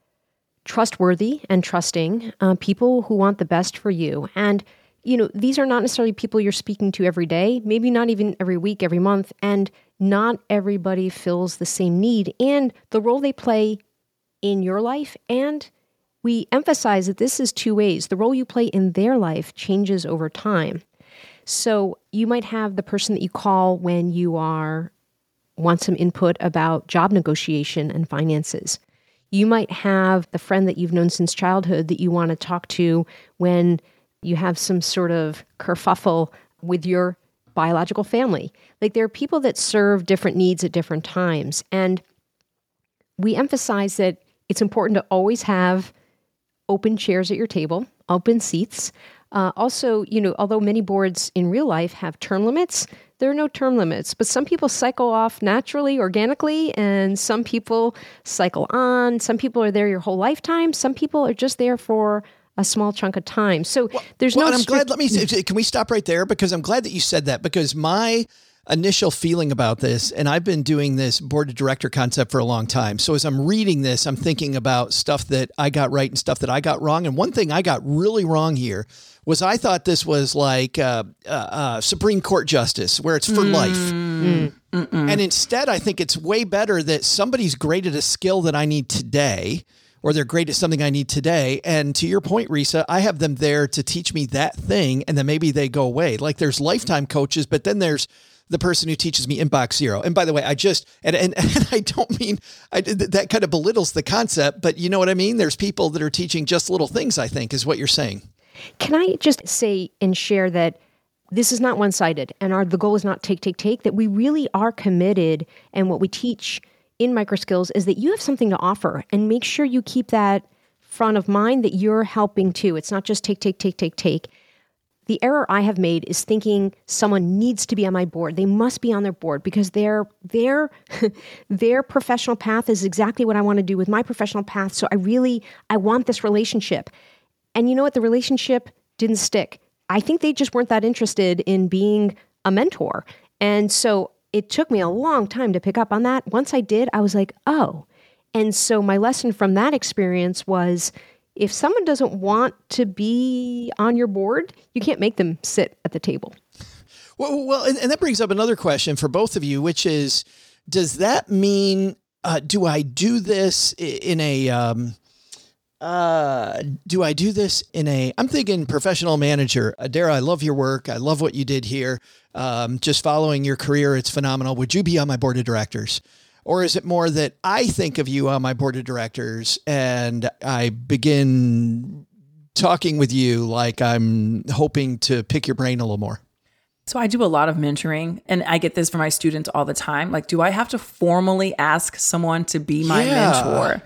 trustworthy and trusting, uh, people who want the best for you. And you know, these are not necessarily people you're speaking to every day, maybe not even every week, every month, and not everybody fills the same need and the role they play in your life. And we emphasize that this is two ways. The role you play in their life changes over time. So you might have the person that you call when you are want some input about job negotiation and finances. You might have the friend that you've known since childhood that you want to talk to when you have some sort of kerfuffle with your biological family. Like, there are people that serve different needs at different times. And we emphasize that it's important to always have open chairs at your table, open seats. Uh, also, you know, although many boards in real life have term limits, there are no term limits, but some people cycle off naturally, organically, and some people cycle on. Some people are there your whole lifetime. Some people are just there for a small chunk of time. So well, there's well, no... And I'm strict- glad, let me say, can we stop right there? Because I'm glad that you said that, because my initial feeling about this, and I've been doing this board of director concept for a long time. So as I'm reading this, I'm thinking about stuff that I got right and stuff that I got wrong. And one thing I got really wrong here was I thought this was like uh, uh, uh, Supreme Court justice, where it's for mm. life. Mm. And instead, I think it's way better that somebody's great at a skill that I need today, or they're great at something I need today. And to your point, Risa, I have them there to teach me that thing, and then maybe they go away. Like, there's lifetime coaches, but then there's the person who teaches me inbox zero. And by the way, I just, and, and, and I don't mean, I that kind of belittles the concept, but you know what I mean? There's people that are teaching just little things, I think, is what you're saying. Can I just say and share that this is not one-sided, and our the goal is not take, take, take, that we really are committed, and what we teach in microskills is that you have something to offer, and make sure you keep that front of mind, that you're helping too. It's not just take, take, take, take, take. The error I have made is thinking someone needs to be on my board. They must be on their board because their their their professional path is exactly what I want to do with my professional path. So I really, I want this relationship. And you know what? The relationship didn't stick. I think they just weren't that interested in being a mentor. And so it took me a long time to pick up on that. Once I did, I was like, oh. And so my lesson from that experience was, if someone doesn't want to be on your board, you can't make them sit at the table. Well, well, and, and that brings up another question for both of you, which is, does that mean, uh, do I do this in a, um, uh, do I do this in a, I'm thinking professional manager. Adara, I love your work. I love what you did here. Um, just following your career, it's phenomenal. Would you be on my board of directors? Or is it more that I think of you on my board of directors and I begin talking with you like I'm hoping to pick your brain a little more? So I do a lot of mentoring, and I get this from my students all the time. Like, do I have to formally ask someone to be my yeah. mentor?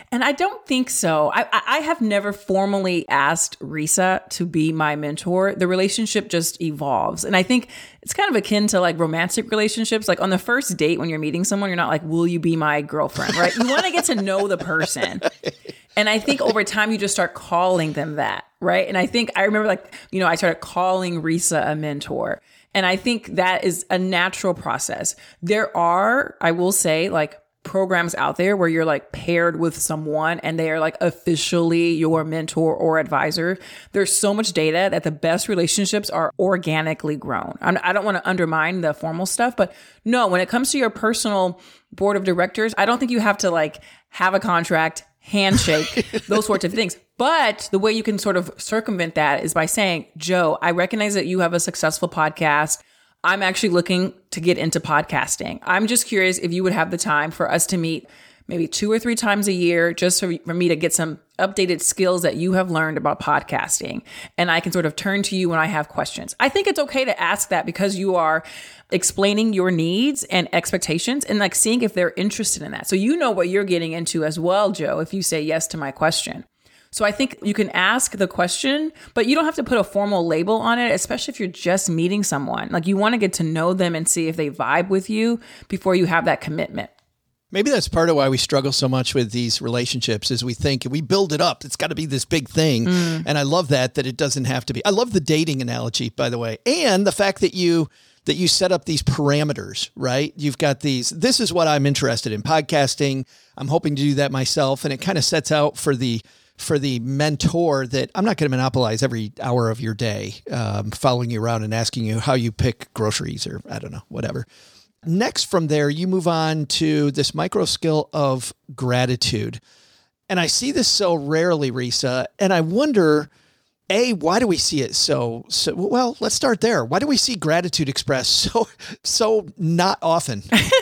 And I don't think so. I, I have never formally asked Risa to be my mentor. The relationship just evolves. And I think it's kind of akin to like romantic relationships. Like on the first date when you're meeting someone, you're not like, will you be my girlfriend, right? You want to get to know the person. And I think over time, you just start calling them that, right? And I think I remember like, you know, I started calling Risa a mentor. And I think that is a natural process. There are, I will say, like, programs out there where you're like paired with someone and they are like officially your mentor or advisor. There's so much data that the best relationships are organically grown. I'm, I don't want to undermine the formal stuff, but no, when it comes to your personal board of directors, I don't think you have to like have a contract, handshake, those sorts of things. But the way you can sort of circumvent that is by saying, Joe, I recognize that you have a successful podcast. I'm actually looking to get into podcasting. I'm just curious if you would have the time for us to meet maybe two or three times a year, just for, for me to get some updated skills that you have learned about podcasting. And I can sort of turn to you when I have questions. I think it's okay to ask that because you are explaining your needs and expectations and like seeing if they're interested in that. So you know what you're getting into as well, Joe, if you say yes to my question. So I think you can ask the question, but you don't have to put a formal label on it, especially if you're just meeting someone. Like you want to get to know them and see if they vibe with you before you have that commitment. Maybe that's part of why we struggle so much with these relationships is we think we build it up. It's got to be this big thing. Mm. And I love that, that it doesn't have to be. I love the dating analogy, by the way, and the fact that you that you set up these parameters, right? You've got these, this is what I'm interested in, podcasting. I'm hoping to do that myself. And it kind of sets out for the for the mentor that I'm not going to monopolize every hour of your day, um, following you around and asking you how you pick groceries or I don't know, whatever. Next from there, you move on to this micro skill of gratitude. And I see this so rarely, Risa, and I wonder, A, why do we see it so, so, well, let's start there. Why do we see gratitude expressed so, so not often?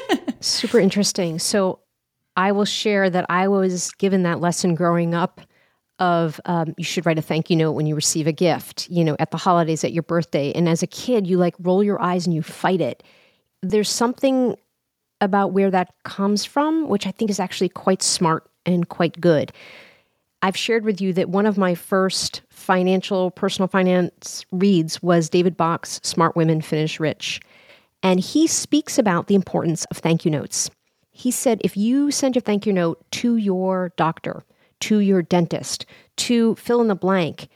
Super interesting. So I will share that I was given that lesson growing up of um, you should write a thank you note when you receive a gift, you know, at the holidays, at your birthday. And as a kid, you like roll your eyes and you fight it. There's something about where that comes from, which I think is actually quite smart and quite good. I've shared with you that one of my first financial, personal finance reads was David Bach's Smart Women Finish Rich. And he speaks about the importance of thank you notes. He said, if you send your thank you note to your doctor, to your dentist, to fill in the blank,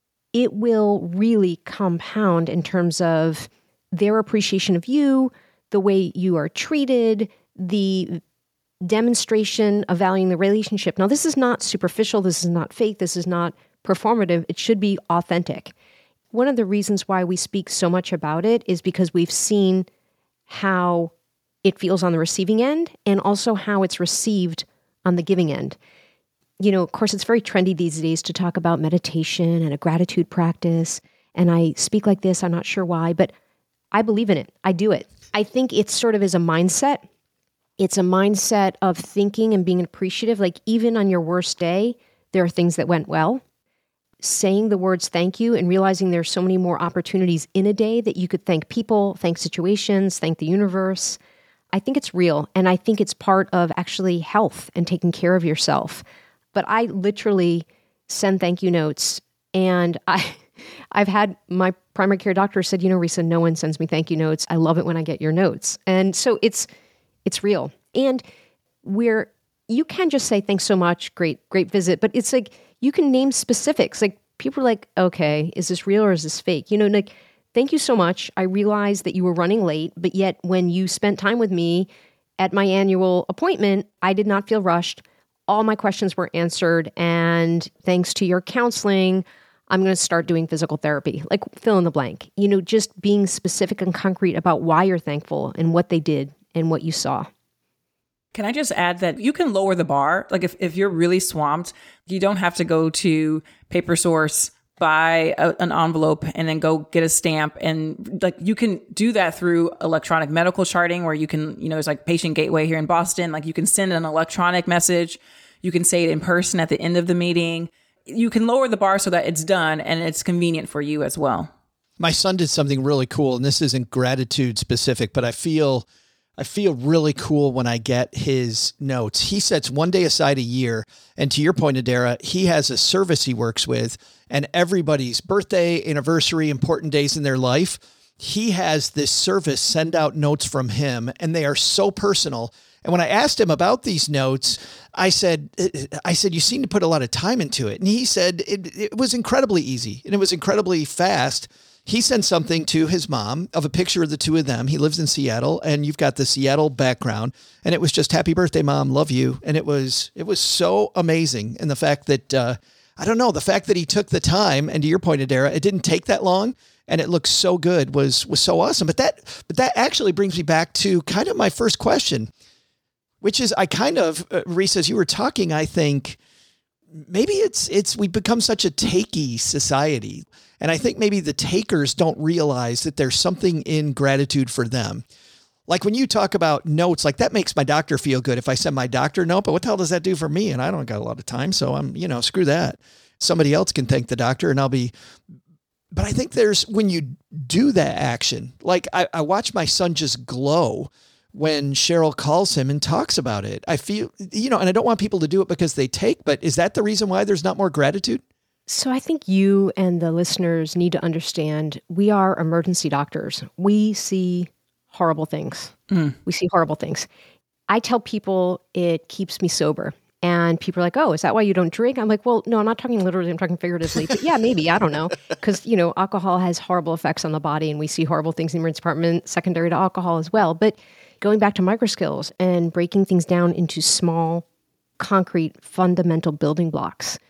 it will really compound in terms of their appreciation of you, the way you are treated, the demonstration of valuing the relationship. Now, this is not superficial. This is not fake. This is not performative. It should be authentic. One of the reasons why we speak so much about it is because we've seen how it feels on the receiving end and also how it's received on the giving end. You know, of course, it's very trendy these days to talk about meditation and a gratitude practice. And I speak like this, I'm not sure why, but I believe in it. I do it. I think it's sort of as a mindset. It's a mindset of thinking and being appreciative. Like even on your worst day, there are things that went well. Saying the words thank you and realizing there's so many more opportunities in a day that you could thank people, thank situations, thank the universe. I think it's real. And I think it's part of actually health and taking care of yourself. But I literally send thank you notes. And I, I've had my primary care doctor said, you know, Risa, no one sends me thank you notes. I love it when I get your notes. And so it's it's real. And where you can just say, thanks so much, great, great visit. But it's like, you can name specifics. Like people are like, okay, is this real or is this fake? You know, like, thank you so much. I realized that you were running late, but yet when you spent time with me at my annual appointment, I did not feel rushed. All my questions were answered. And thanks to your counseling, I'm going to start doing physical therapy. Like fill in the blank. You know, just being specific and concrete about why you're thankful and what they did and what you saw. Can I just add that you can lower the bar? Like if, if you're really swamped, you don't have to go to Paper Source, buy a, an envelope, and then go get a stamp. And like you can do that through electronic medical charting where you can, you know, there's like Patient Gateway here in Boston. Like you can send an electronic message. You can say it in person at the end of the meeting. You can lower the bar so that it's done and it's convenient for you as well. My son did something really cool, and this isn't gratitude specific, but I feel I feel really cool when I get his notes. He sets one day aside a year. And to your point, Adara, he has a service he works with, and everybody's birthday, anniversary, important days in their life, he has this service send out notes from him, and they are so personal. And when I asked him about these notes, I said, I said, you seem to put a lot of time into it. And he said it, it was incredibly easy and it was incredibly fast. He sent something to his mom of a picture of the two of them. He lives in Seattle, and you've got the Seattle background, and it was just happy birthday, Mom. Love you. And it was, it was so amazing. And the fact that, uh, I don't know, the fact that he took the time, and to your point, Adara, it didn't take that long and it looked so good was, was so awesome. But that, but that actually brings me back to kind of my first question, which is I kind of, uh, Reese, as you were talking, I think maybe it's, it's, we've become such a takey society. And I think maybe the takers don't realize that there's something in gratitude for them. Like when you talk about notes, like that makes my doctor feel good if I send my doctor a note, but what the hell does that do for me? And I don't got a lot of time. So I'm, you know, screw that. Somebody else can thank the doctor and I'll be, but I think there's, when you do that action, like I, I watch my son just glow when Cheryl calls him and talks about it. I feel, you know, and I don't want people to do it because they take, but is that the reason why there's not more gratitude? So I think you and the listeners need to understand we are emergency doctors. We see horrible things. Mm. We see horrible things. I tell people it keeps me sober. And people are like, oh, is that why you don't drink? I'm like, well, no, I'm not talking literally. I'm talking figuratively. But yeah, maybe. I don't know. Because, you know, alcohol has horrible effects on the body. And we see horrible things in the emergency department secondary to alcohol as well. But going back to microskills and breaking things down into small, concrete, fundamental building blocks.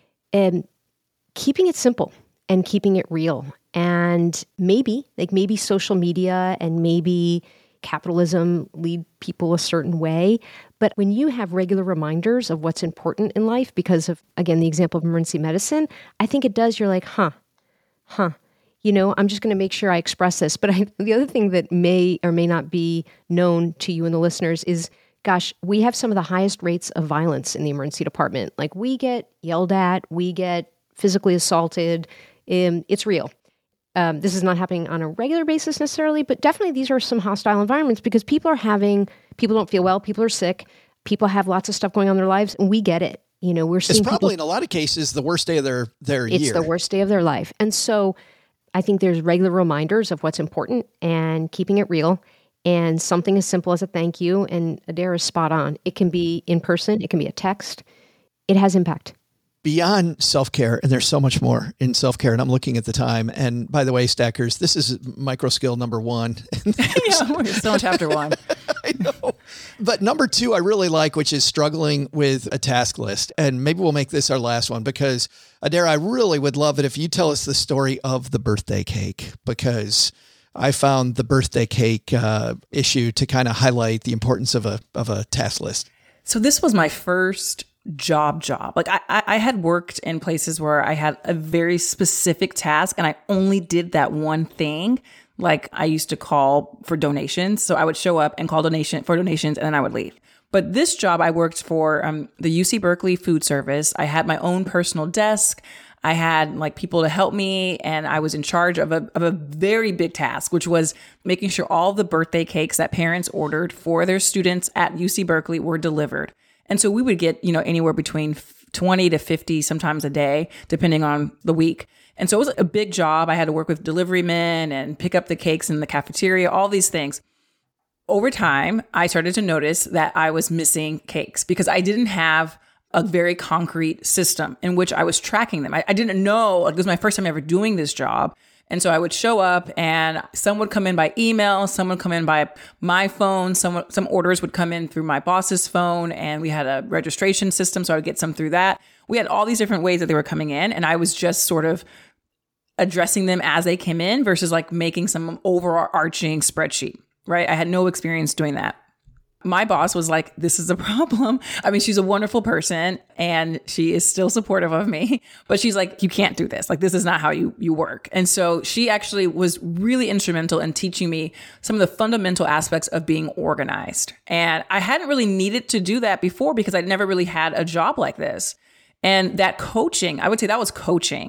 And keeping it simple and keeping it real. And maybe, like maybe social media and maybe capitalism lead people a certain way. But when you have regular reminders of what's important in life, because of, again, the example of emergency medicine, I think it does, you're like, huh, huh. You know, I'm just going to make sure I express this. But I, the other thing that may or may not be known to you and the listeners is, gosh, we have some of the highest rates of violence in the emergency department. Like we get yelled at, we get physically assaulted. Um, it's real. Um, this is not happening on a regular basis necessarily, but definitely these are some hostile environments because people are having, people don't feel well, people are sick, people have lots of stuff going on in their lives, and we get it. You know, we're seeing it's probably people, in a lot of cases the worst day of their their it's year. It's the worst day of their life. And so I think there's regular reminders of what's important and keeping it real. And something as simple as a thank you, and Adara is spot on. It can be in person, it can be a text. It has impact. Beyond self-care, and there's so much more in self-care, and I'm looking at the time. And by the way, Stackers, this is micro skill number one. Yeah, we're still in chapter one. I know. But number two, I really like, which is struggling with a task list. And maybe we'll make this our last one because, Adara, I really would love it if you tell us the story of the birthday cake, because I found the birthday cake uh, issue to kind of highlight the importance of a of a task list. So this was my first job job. Like I, I had worked in places where I had a very specific task and I only did that one thing. Like I used to call for donations. So I would show up and call donation for donations and then I would leave. But this job I worked for um, the U C Berkeley Food Service. I had my own personal desk. I had like people to help me and I was in charge of a, of a very big task, which was making sure all the birthday cakes that parents ordered for their students at U C Berkeley were delivered. And so we would get, you know, anywhere between twenty to fifty sometimes a day, depending on the week. And so it was a big job. I had to work with delivery men and pick up the cakes in the cafeteria, all these things. Over time, I started to notice that I was missing cakes because I didn't have a very concrete system in which I was tracking them. I, I didn't know, like, it was my first time ever doing this job. And so I would show up and some would come in by email, some would come in by my phone, some some orders would come in through my boss's phone, and we had a registration system, so I would get some through that. We had all these different ways that they were coming in, and I was just sort of addressing them as they came in versus like making some overarching spreadsheet, right? I had no experience doing that. My boss was like, this is a problem. I mean, she's a wonderful person and she is still supportive of me, but she's like, you can't do this. Like, this is not how you, you work. And so she actually was really instrumental in teaching me some of the fundamental aspects of being organized. And I hadn't really needed to do that before because I'd never really had a job like this. And that coaching, I would say that was coaching.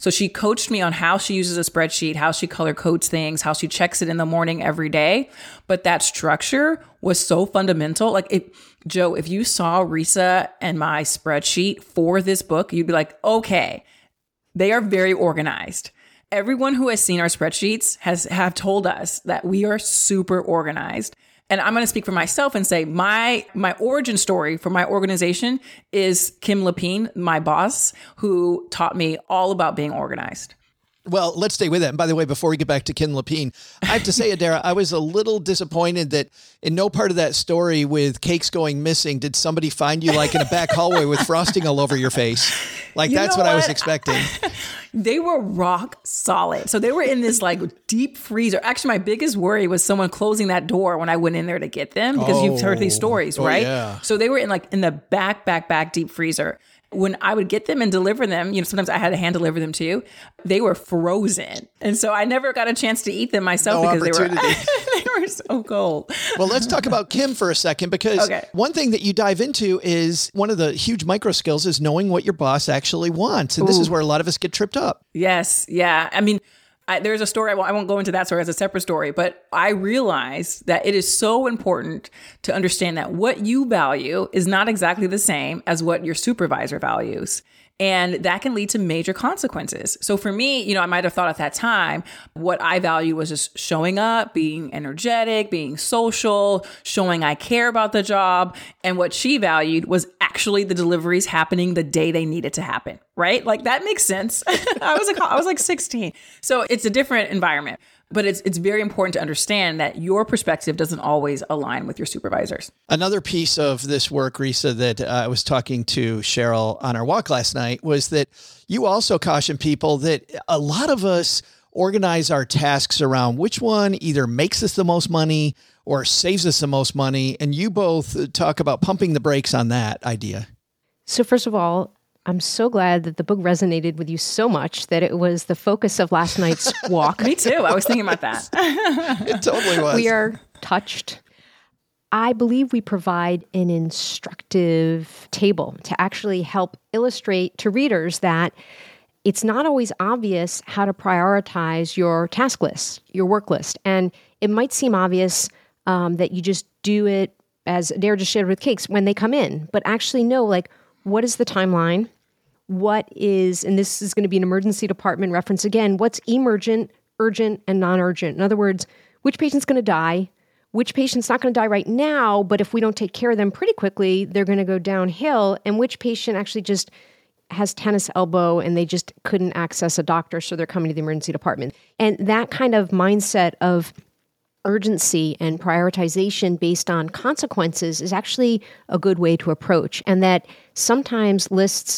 So she coached me on how she uses a spreadsheet, how she color codes things, how she checks it in the morning every day. But that structure was so fundamental. Like, it, Joe, if you saw Risa and my spreadsheet for this book, you'd be like, okay, they are very organized. Everyone who has seen our spreadsheets has have told us that we are super organized. And I'm going to speak for myself and say my my origin story for my organization is Kim Lapine, my boss, who taught me all about being organized. Well, let's stay with that. And by the way, before we get back to Kim Lapine, I have to say, Adara, I was a little disappointed that in no part of that story with cakes going missing did somebody find you like in a back hallway with frosting all over your face. Like, you that's what, what I was expecting. They were rock solid. So they were in this like deep freezer. Actually, my biggest worry was someone closing that door when I went in there to get them, because oh. you've heard these stories, right? Oh, yeah. So they were in like in the back, back, back deep freezer. When I would get them and deliver them, you know, sometimes I had to hand deliver them too. They were frozen. And so I never got a chance to eat them myself no because they were, they were so cold. Well, let's talk about Kim for a second, because okay. one thing that you dive into is one of the huge micro skills is knowing what your boss actually wants. And Ooh. This is where a lot of us get tripped up. Yes. Yeah. I mean, I, there's a story, I won't, I won't go into that story as a separate story, but I realized that it is so important to understand that what you value is not exactly the same as what your supervisor values. And that can lead to major consequences. So for me, you know, I might have thought at that time, what I value was just showing up, being energetic, being social, showing I care about the job. And what she valued was actually the deliveries happening the day they needed to happen, right? Like, that makes sense. I was like, I was like sixteen. So it's a different environment. But it's it's very important to understand that your perspective doesn't always align with your supervisors. Another piece of this work, Risa, that uh, I was talking to Cheryl on our walk last night was that you also caution people that a lot of us organize our tasks around which one either makes us the most money or saves us the most money. And you both talk about pumping the brakes on that idea. So first of all, I'm so glad that the book resonated with you so much that it was the focus of last night's walk. Me too. I was thinking about that. It totally was. We are touched. I believe we provide an instructive table to actually help illustrate to readers that it's not always obvious how to prioritize your task list, your work list. And it might seem obvious um, that you just do it, as Dare just shared with cakes, when they come in. But actually know, like, what is the timeline? What is, and this is going to be an emergency department reference again, what's emergent, urgent, and non-urgent? In other words, which patient's going to die? Which patient's not going to die right now, but if we don't take care of them pretty quickly, they're going to go downhill? And which patient actually just has tennis elbow and they just couldn't access a doctor, so they're coming to the emergency department? And that kind of mindset of urgency and prioritization based on consequences is actually a good way to approach. And that sometimes lists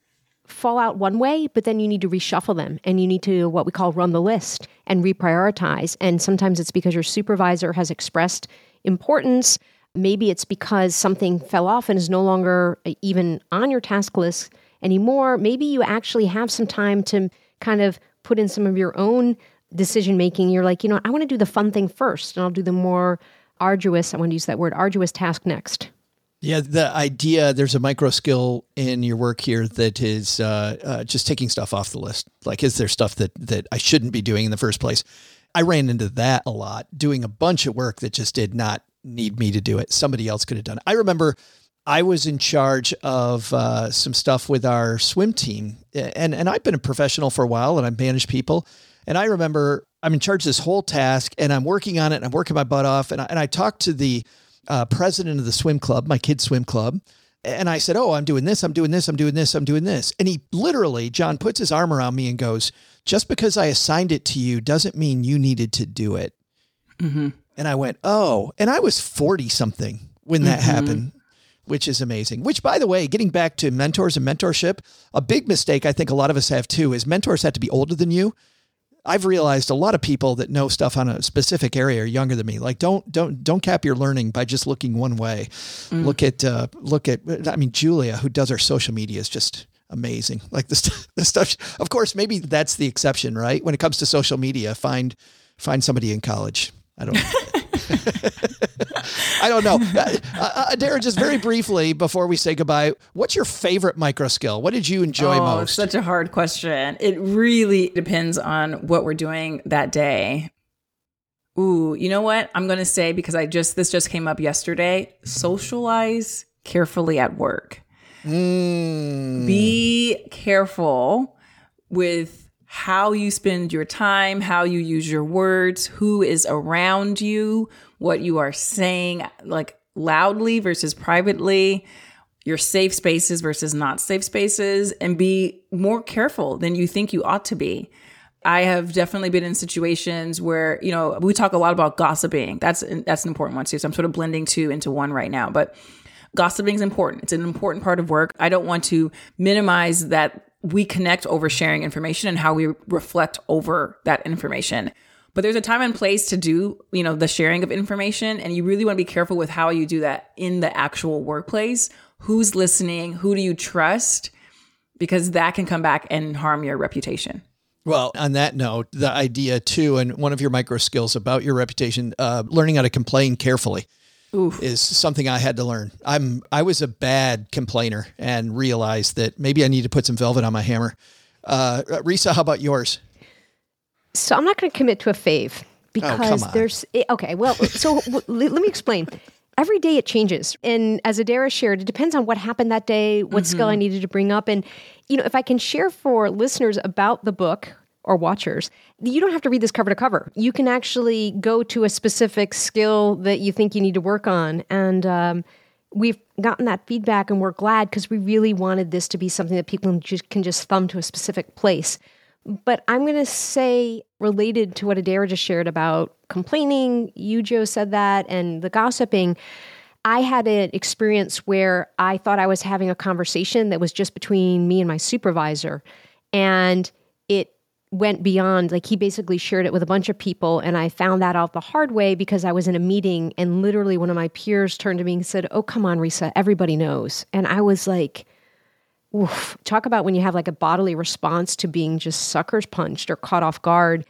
fall out one way, but then you need to reshuffle them and you need to what we call run the list and reprioritize. And sometimes it's because your supervisor has expressed importance. Maybe it's because something fell off and is no longer even on your task list anymore. Maybe you actually have some time to kind of put in some of your own decision-making. You're like, you know, I want to do the fun thing first, and I'll do the more arduous, I want to use that word, arduous task next. Yeah, the idea, there's a micro skill in your work here that is uh, uh, just taking stuff off the list. Like, is there stuff that that I shouldn't be doing in the first place? I ran into that a lot, doing a bunch of work that just did not need me to do it. Somebody else could have done it. I remember I was in charge of uh, some stuff with our swim team, and, and I've been a professional for a while, and I've managed people. And I remember I'm in charge of this whole task, and I'm working on it, and I'm working my butt off. And I, and I talked to the uh, president of the swim club, my kids' swim club, and I said, oh, I'm doing this, I'm doing this, I'm doing this, I'm doing this. And he literally, John, puts his arm around me and goes, just because I assigned it to you doesn't mean you needed to do it. Mm-hmm. And I went, oh, and I was forty-something when that mm-hmm. happened, which is amazing. Which, by the way, getting back to mentors and mentorship, a big mistake I think a lot of us have too is mentors have to be older than you. I've realized a lot of people that know stuff on a specific area are younger than me. Like, don't, don't, don't cap your learning by just looking one way. Mm. Look at, uh, look at, I mean, Julia, who does our social media, is just amazing. Like the, st- the stuff, of course, maybe that's the exception, right? When it comes to social media, find, find somebody in college. I don't know. I don't know. Uh, uh, Adara, just very briefly before we say goodbye, what's your favorite micro skill? What did you enjoy oh, most? Such a hard question. It really depends on what we're doing that day. Ooh, you know what? I'm going to say, because I just, this just came up yesterday, socialize carefully at work. Mm. Be careful with how you spend your time, how you use your words, who is around you, what you are saying, like loudly versus privately, your safe spaces versus not safe spaces, and be more careful than you think you ought to be. I have definitely been in situations where, you know, we talk a lot about gossiping. That's that's an important one too. So I'm sort of blending two into one right now. But gossiping is important. It's an important part of work. I don't want to minimize that we connect over sharing information and how we reflect over that information. But there's a time and place to do, you know, the sharing of information. And you really want to be careful with how you do that in the actual workplace. Who's listening? Who do you trust? Because that can come back and harm your reputation. Well, on that note, the idea too, and one of your micro skills about your reputation, uh, learning how to complain carefully Oof. is something I had to learn. I'm, I was a bad complainer and realized that maybe I need to put some velvet on my hammer. Uh, Risa, how about yours? So I'm not going to commit to a fave because oh, there's, okay, well, so w- let me explain. Every day it changes. And as Adara shared, it depends on what happened that day, what mm-hmm. skill I needed to bring up. And, you know, if I can share for listeners about the book or watchers, you don't have to read this cover to cover. You can actually go to a specific skill that you think you need to work on. And um, we've gotten that feedback and we're glad because we really wanted this to be something that people can just, can just thumb to a specific place. But I'm going to say, related to what Adara just shared about complaining, you, Joe, said that, and the gossiping, I had an experience where I thought I was having a conversation that was just between me and my supervisor. And it went beyond, like he basically shared it with a bunch of people. And I found that out the hard way because I was in a meeting and literally one of my peers turned to me and said, "Oh, come on, Risa, everybody knows." And I was like, oof, talk about when you have like a bodily response to being just suckers punched or caught off guard.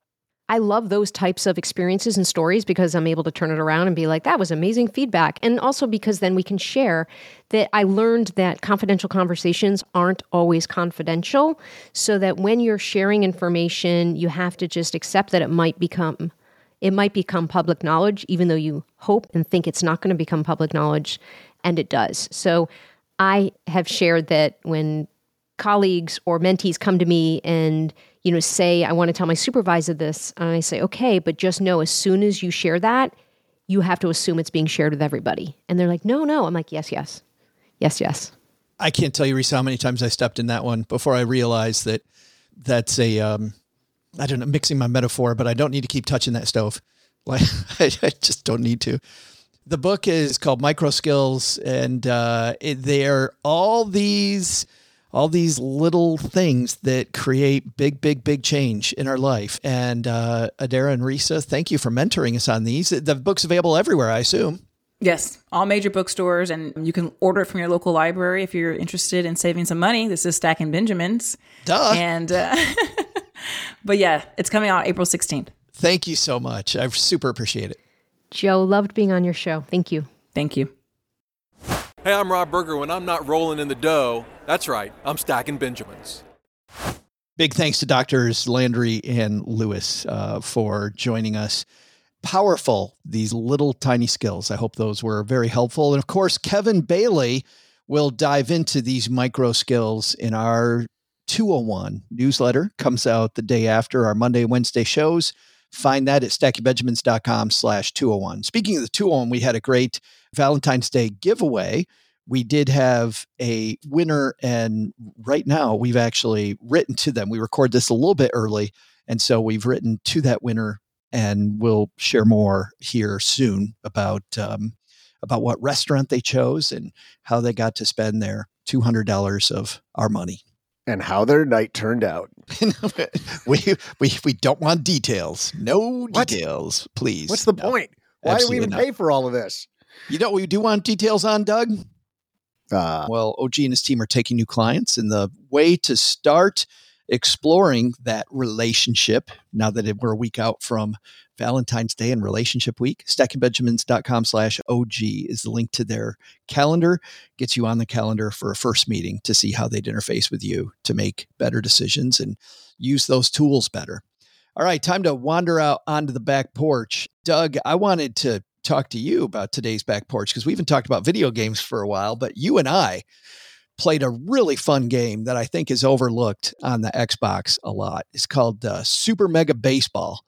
I love those types of experiences and stories because I'm able to turn it around and be like, that was amazing feedback. And also because then we can share that I learned that confidential conversations aren't always confidential, so that when you're sharing information, you have to just accept that it might become it might become public knowledge, even though you hope and think it's not going to become public knowledge, and it does. So I have shared that when colleagues or mentees come to me and, you know, say, I want to tell my supervisor this, and I say, okay, but just know as soon as you share that, you have to assume it's being shared with everybody. And they're like, no, no. I'm like, yes, yes. Yes, yes. I can't tell you, Risa, how many times I stepped in that one before I realized that that's a, um, I don't know, mixing my metaphor, but I don't need to keep touching that stove. Like, I, I just don't need to. The book is called Micro Skills, and uh, it, they're all these all these little things that create big, big, big change in our life. And uh, Adara and Risa, thank you for mentoring us on these. The book's available everywhere, I assume. Yes, all major bookstores, and you can order it from your local library if you're interested in saving some money. This is Stacking Benjamins. Duh. And, uh, but yeah, it's coming out April sixteenth. Thank you so much. I super appreciate it. Joe, loved being on your show. Thank you. Thank you. Hey, I'm Rob Berger. When I'm not rolling in the dough, that's right, I'm stacking Benjamins. Big thanks to Doctors Landry and Lewis uh, for joining us. Powerful, these little tiny skills. I hope those were very helpful. And of course, Kevin Bailey will dive into these micro skills in our two oh one newsletter. Comes out the day after our Monday, Wednesday shows. Find that at stackingbenjamins.com slash 201. Speaking of the two oh one, we had a great Valentine's Day giveaway. We did have a winner, and right now we've actually written to them. We record this a little bit early, and so we've written to that winner, and we'll share more here soon about um, about what restaurant they chose and how they got to spend their two hundred dollars of our money. And how their night turned out. we, we we don't want details. No details, what? Please. What's the no, point? Why do we even not. pay for all of this? You know what we do want details on, Doug? Uh, well, O G and his team are taking new clients, and the way to start exploring that relationship now that we're a week out from Valentine's Day and Relationship Week. stackingbenjamins.com slash OG is the link to their calendar. Gets you on the calendar for a first meeting to see how they'd interface with you to make better decisions and use those tools better. All right, time to wander out onto the back porch. Doug, I wanted to talk to you about today's back porch because we haven't talked about video games for a while, but you and I played a really fun game that I think is overlooked on the Xbox a lot. It's called uh, Super Mega Baseball.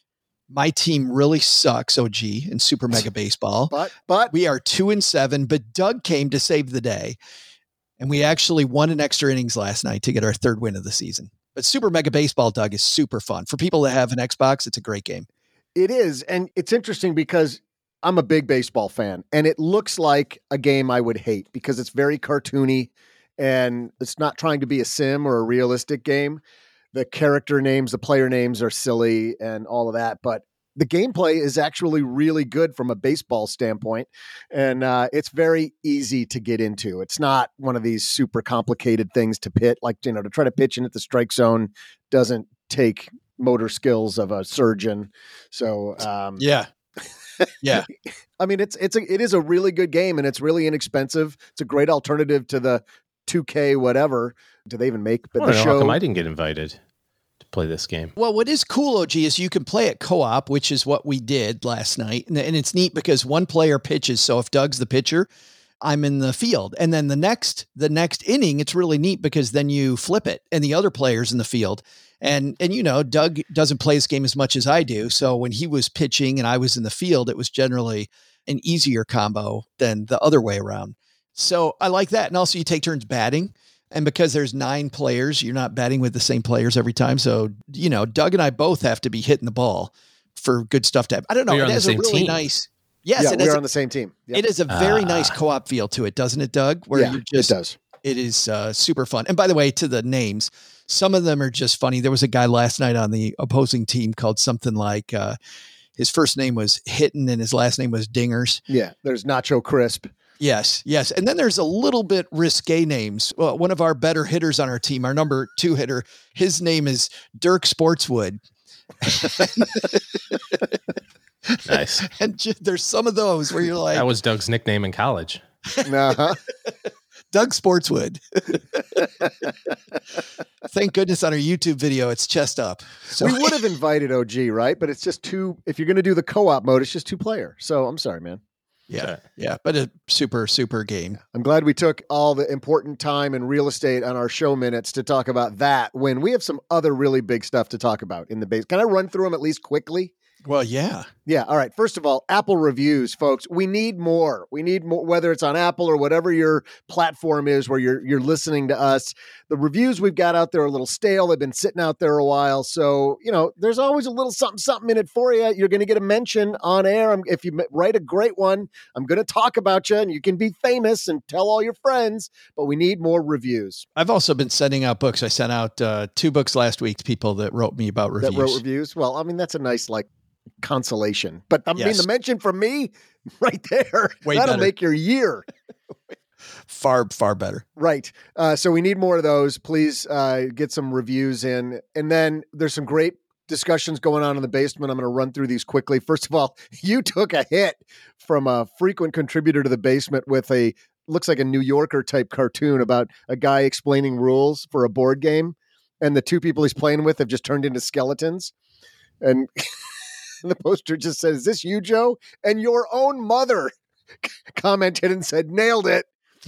My team really sucks, O G, in Super Mega Baseball. But but we are two and seven. But Doug came to save the day, and we actually won in extra innings last night to get our third win of the season. But Super Mega Baseball, Doug, is super fun for people that have an Xbox. It's a great game. It is, and it's interesting because I'm a big baseball fan, and it looks like a game I would hate because it's very cartoony, and it's not trying to be a sim or a realistic game. The character names, the player names are silly and all of that, but the gameplay is actually really good from a baseball standpoint, and uh, it's very easy to get into. It's not one of these super complicated things to pit, like, you know, to try to pitch in at the strike zone doesn't take motor skills of a surgeon. So, um, yeah. Yeah. I mean, it's, it's a, it is a really good game, and it's really inexpensive. It's a great alternative to the two K, whatever. Do they even make but I the know show? How come I didn't get invited to play this game? Well, what is cool, O G, is you can play it co-op, which is what we did last night. And, and it's neat because one player pitches. So if Doug's the pitcher, I'm in the field. And then the next, the next inning, it's really neat because then you flip it and the other player's in the field. And, and, you know, Doug doesn't play this game as much as I do. So when he was pitching and I was in the field, it was generally an easier combo than the other way around. So I like that. And also you take turns batting. And because there's nine players, you're not batting with the same players every time. So, you know, Doug and I both have to be hitting the ball for good stuff to have. I don't know. You're it on has the a same really team. nice. Yes, yeah, it we're has on a, the same team. Yep. It is a very Ah. nice co-op feel to it, doesn't it, Doug? Where Yeah, you're just, it does. It is uh, super fun. And by the way, to the names, some of them are just funny. There was a guy last night on the opposing team called something like uh, his first name was Hitton and his last name was Dingers. Yeah, there's Nacho Crisp. Yes, yes. And then there's a little bit risque names. Well, one of our better hitters on our team, our number two hitter, his name is Dirk Sportswood. Nice. And just, there's some of those where you're like, That was Doug's nickname in college. Uh-huh. Doug Sportswood. Thank goodness on our YouTube video, it's chest up. So We would have invited O G, right? But it's just two. If you're going to do the co-op mode, it's just two player. So I'm sorry, man. yeah, yeah, but a super, super game. I'm glad we took all the important time and real estate on our show minutes to talk about that when we have some other really big stuff to talk about in the base. Can I run through them at least quickly? Well, yeah. Yeah. All right. First of all, Apple reviews, folks. We need more. We need more, whether it's on Apple or whatever your platform is where you're you're listening to us. The reviews we've got out there are a little stale. They've been sitting out there a while. So, you know, there's always a little something, something in it for you. You're going to get a mention on air. I'm, if you write a great one, I'm going to talk about you and you can be famous and tell all your friends, but we need more reviews. I've also been sending out books. I sent out uh, two books last week to people that wrote me about reviews. That wrote reviews. Well, I mean, that's a nice, like, consolation, but I mean, Yes. the mention from me right there, Way that'll better. make your year. Far, far better. Right. Uh, so we need more of those. Please uh, get some reviews in. And then there's some great discussions going on in the basement. I'm going to run through these quickly. First of all, you took a hit from a frequent contributor to the basement with a, looks like a New Yorker type cartoon about a guy explaining rules for a board game. And the two people he's playing with have just turned into skeletons. And the poster just says, "Is this you, Joe?" And your own mother commented and said, "Nailed it."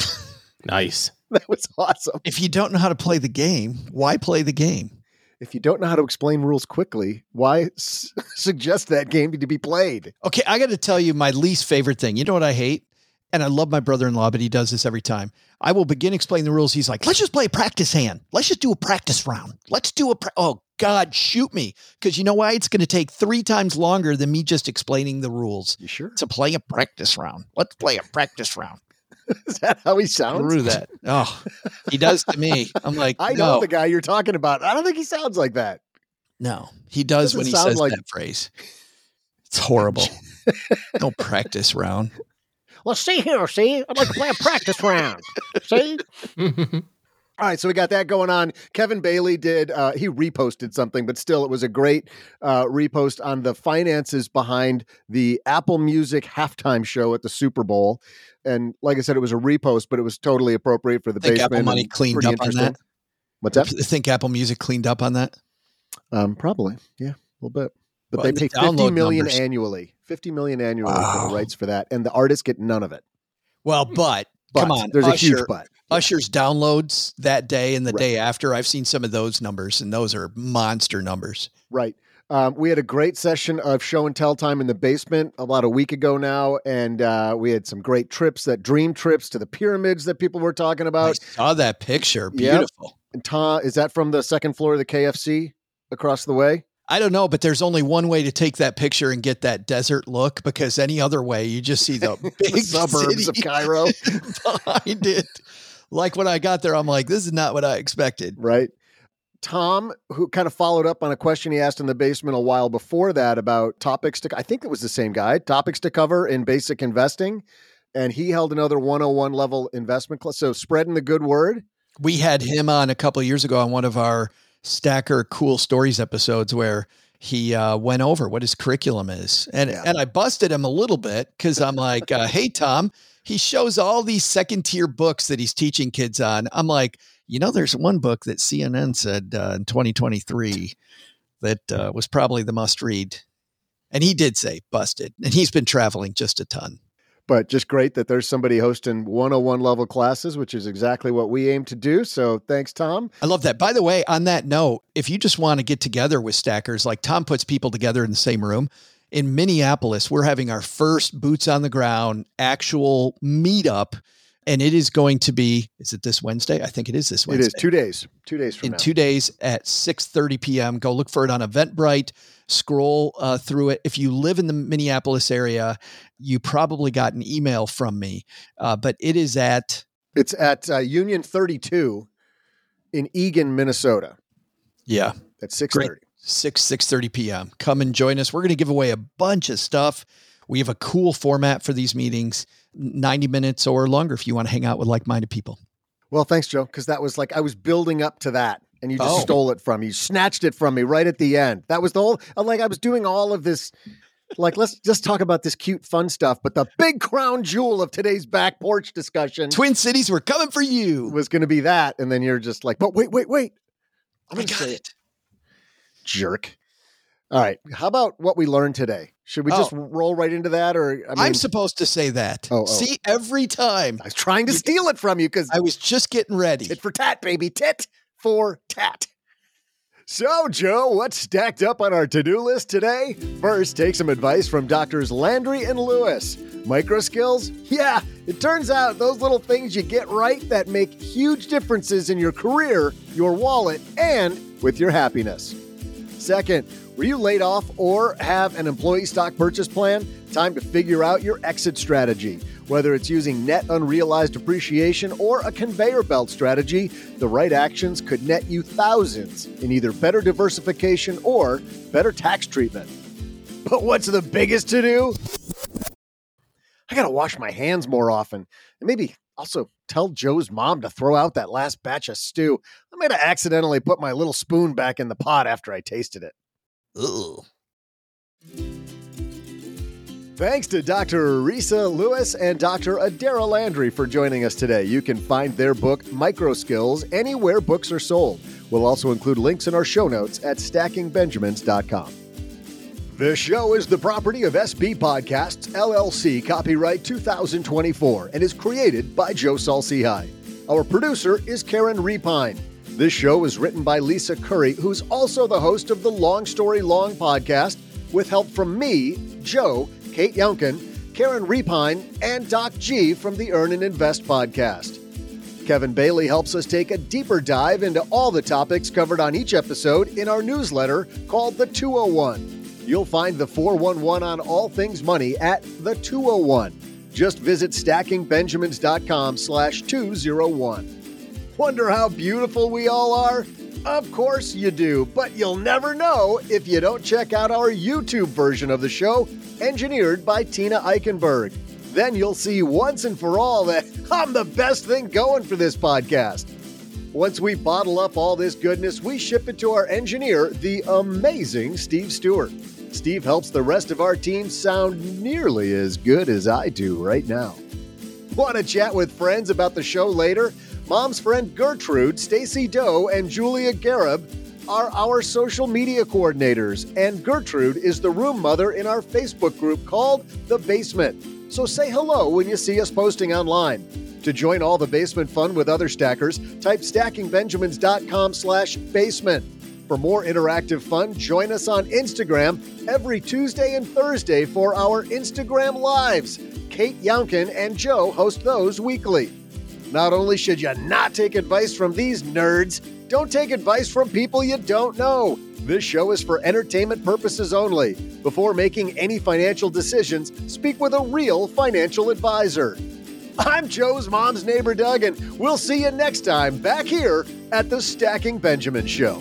Nice. That was awesome. If you don't know how to play the game, why play the game? If you don't know how to explain rules quickly, why s- suggest that game to be played? Okay, I got to tell you my least favorite thing. You know what I hate? And I love my brother-in-law, but he does this every time. I will begin explaining the rules. He's like, let's just play a practice hand. Let's just do a practice round. Let's do a, pra- oh God, shoot me. Because you know why? It's going to take three times longer than me just explaining the rules. You sure? To play a practice round. Let's play a practice round. Is that how he sounds? Screw that. Oh, he does to me. I'm like, I know no, the guy you're talking about. I don't think he sounds like that. no, he does Doesn't when he sound says like- that phrase. It's horrible. No practice round. Well, see here, see? I'd like to play a practice round. See? All right, so we got that going on. Kevin Bailey did, uh, he reposted something, but still it was a great uh, repost on the finances behind the Apple Music halftime show at the Super Bowl. And like I said, it was a repost, but it was totally appropriate for the think basement. Apple Money cleaned up on that? What's that? I think Apple Music cleaned up on that? Um, probably, yeah, a little bit. But well, they the pay fifty million numbers. annually, fifty million annually wow. for the rights for that. And the artists get none of it. Well, but, but come on. There's Usher, a huge but. Usher's downloads that day and the right. day after. I've seen some of those numbers, and those are monster numbers. Right. Um, we had a great session of show and tell time in the basement about a week ago now, and uh, we had some great trips, that dream trips to the pyramids that people were talking about. I saw that picture. Beautiful. Yep. And Tom, is that from the second floor of the K F C across the way? I don't know, but there's only one way to take that picture and get that desert look, because any other way, you just see the big the suburbs of Cairo behind it. Like when I got there, I'm like, this is not what I expected. Right. Tom, who kind of followed up on a question he asked in the basement a while before that about topics to, I think it was the same guy, topics to cover in basic investing. And he held another one oh one level investment class. So spreading the good word. We had him on a couple of years ago on one of our Stacker Cool Stories episodes where he uh, went over what his curriculum is. And, Yeah. and I busted him a little bit because I'm like, uh, hey, Tom, he shows all these second tier books that he's teaching kids on. I'm like, you know, there's one book that C N N said uh, in twenty twenty-three that uh, was probably the must read. And he did say busted. And he's been traveling just a ton. But just great that there's somebody hosting one oh one level classes, which is exactly what we aim to do. So thanks, Tom. I love that. By the way, on that note, if you just want to get together with stackers, like Tom puts people together in the same room, in Minneapolis, we're having our first boots on the ground actual meetup. And it is going to be, is it this Wednesday? I think it is this Wednesday. It is two days, two days from in now. two days at six thirty p.m. Go look for it on Eventbrite. Scroll uh, through it. If you live in the Minneapolis area, you probably got an email from me. Uh, but it is at... It's at uh, Union thirty-two in Eagan, Minnesota. Yeah. At six thirty. six, six thirty p.m. Come and join us. We're going to give away a bunch of stuff. We have a cool format for these meetings, ninety minutes or longer if you want to hang out with like-minded people. Well, thanks, Joe, because that was like, I was building up to that. And you just Oh. stole it from me. You snatched it from me right at the end. That was the whole, like I was doing all of this, like, let's just talk about this cute, fun stuff. But the big crown jewel of today's back porch discussion, Twin Cities, we're coming for you, was going to be that. And then you're just like, but wait, wait, wait. I'm I going to got say it. Jerk. All right. How about what we learned today? Should we just Oh. roll right into that? Or I mean, I'm supposed to say that. Oh, oh. See, every time. I was trying to steal it from you because I was just getting ready. tit for tat, baby. Tit for tat. So, Joe, what's stacked up on our to-do list today? First, take some advice from Doctors Landry and Lewis. Micro skills? Yeah, it turns out those little things you get right that make huge differences in your career, your wallet, and with your happiness. Second, were you laid off or have an employee stock purchase plan? Time to figure out your exit strategy. Whether it's using net unrealized appreciation or a conveyor belt strategy, the right actions could net you thousands in either better diversification or better tax treatment. But what's the biggest to do? I gotta wash my hands more often. And maybe also tell Joe's mom to throw out that last batch of stew. I might have accidentally put my little spoon back in the pot after I tasted it. Ugh. Thanks to Doctor Risa Lewis and Doctor Adara Landry for joining us today. You can find their book, Micro Skills, anywhere books are sold. We'll also include links in our show notes at stacking benjamins dot com. This show is the property of S B Podcasts, L L C, copyright two thousand twenty-four, and is created by Joe Saul-Sehy. Our producer is Karen Repine. This show is written by Lisa Curry, who's also the host of the Long Story Long podcast, with help from me, Joe, Kate Younkin, Karen Repine, and Doc G from the Earn and Invest podcast. Kevin Bailey helps us take a deeper dive into all the topics covered on each episode in our newsletter called The two oh one. You'll find the four one one on all things money at The two oh one. Just visit stacking benjamins dot com slash two oh one. Wonder how beautiful we all are? Of course you do, but you'll never know if you don't check out our YouTube version of the show, engineered by Tina Eichenberg. Then you'll see once and for all that I'm the best thing going for this podcast. Once we bottle up all this goodness, we ship it to our engineer, the amazing Steve Stewart. Steve helps the rest of our team sound nearly as good as I do right now. Want to chat with friends about the show later? Mom's friend Gertrude, Stacy Doe, and Julia Garib are our social media coordinators, and Gertrude is the room mother in our Facebook group called The Basement. So say hello when you see us posting online. To join all the basement fun with other stackers, type stackingbenjamins.com slash basement. For more interactive fun, join us on Instagram every Tuesday and Thursday for our Instagram Lives. Kate Younkin and Joe host those weekly. Not only should you not take advice from these nerds, don't take advice from people you don't know. This show is for entertainment purposes only. Before making any financial decisions, speak with a real financial advisor. I'm Joe's mom's neighbor, Doug, and we'll see you next time back here at the Stacking Benjamin Show.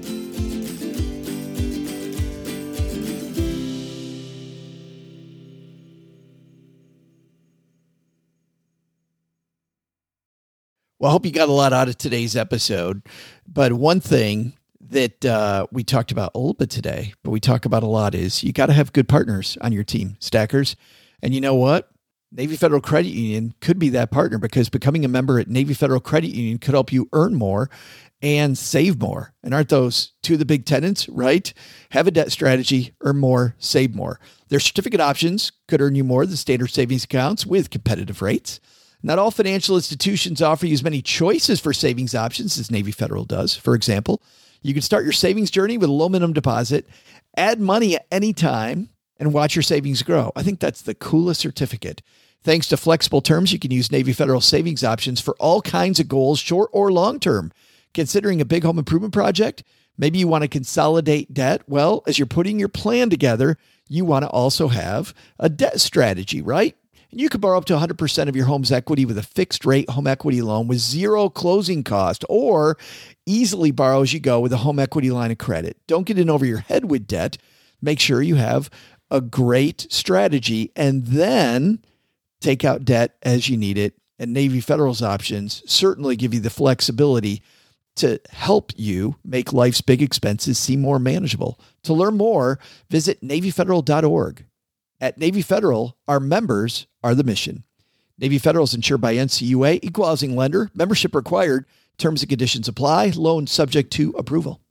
Well, I hope you got a lot out of today's episode. But one thing that uh, we talked about a little bit today, but we talk about a lot, is you got to have good partners on your team, stackers. And you know what? Navy Federal Credit Union could be that partner, because becoming a member at Navy Federal Credit Union could help you earn more and save more. And aren't those two of the big tenets, right? Have a debt strategy, earn more, save more. Their certificate options could earn you more than standard savings accounts with competitive rates. Not all financial institutions offer you as many choices for savings options as Navy Federal does. For example, you can start your savings journey with a low minimum deposit, add money at any time, and watch your savings grow. I think that's the coolest certificate. Thanks to flexible terms, you can use Navy Federal savings options for all kinds of goals, short or long-term. Considering a big home improvement project, maybe you want to consolidate debt. Well, as you're putting your plan together, you want to also have a debt strategy, right? And you can borrow up to one hundred percent of your home's equity with a fixed rate home equity loan with zero closing cost, or easily borrow as you go with a home equity line of credit. Don't get in over your head with debt. Make sure you have a great strategy, and then take out debt as you need it. And Navy Federal's options certainly give you the flexibility to help you make life's big expenses seem more manageable. To learn more, visit Navy Federal dot org. At Navy Federal, our members are the mission. Navy Federal is insured by N C U A, equal housing lender, membership required, terms and conditions apply, loan subject to approval.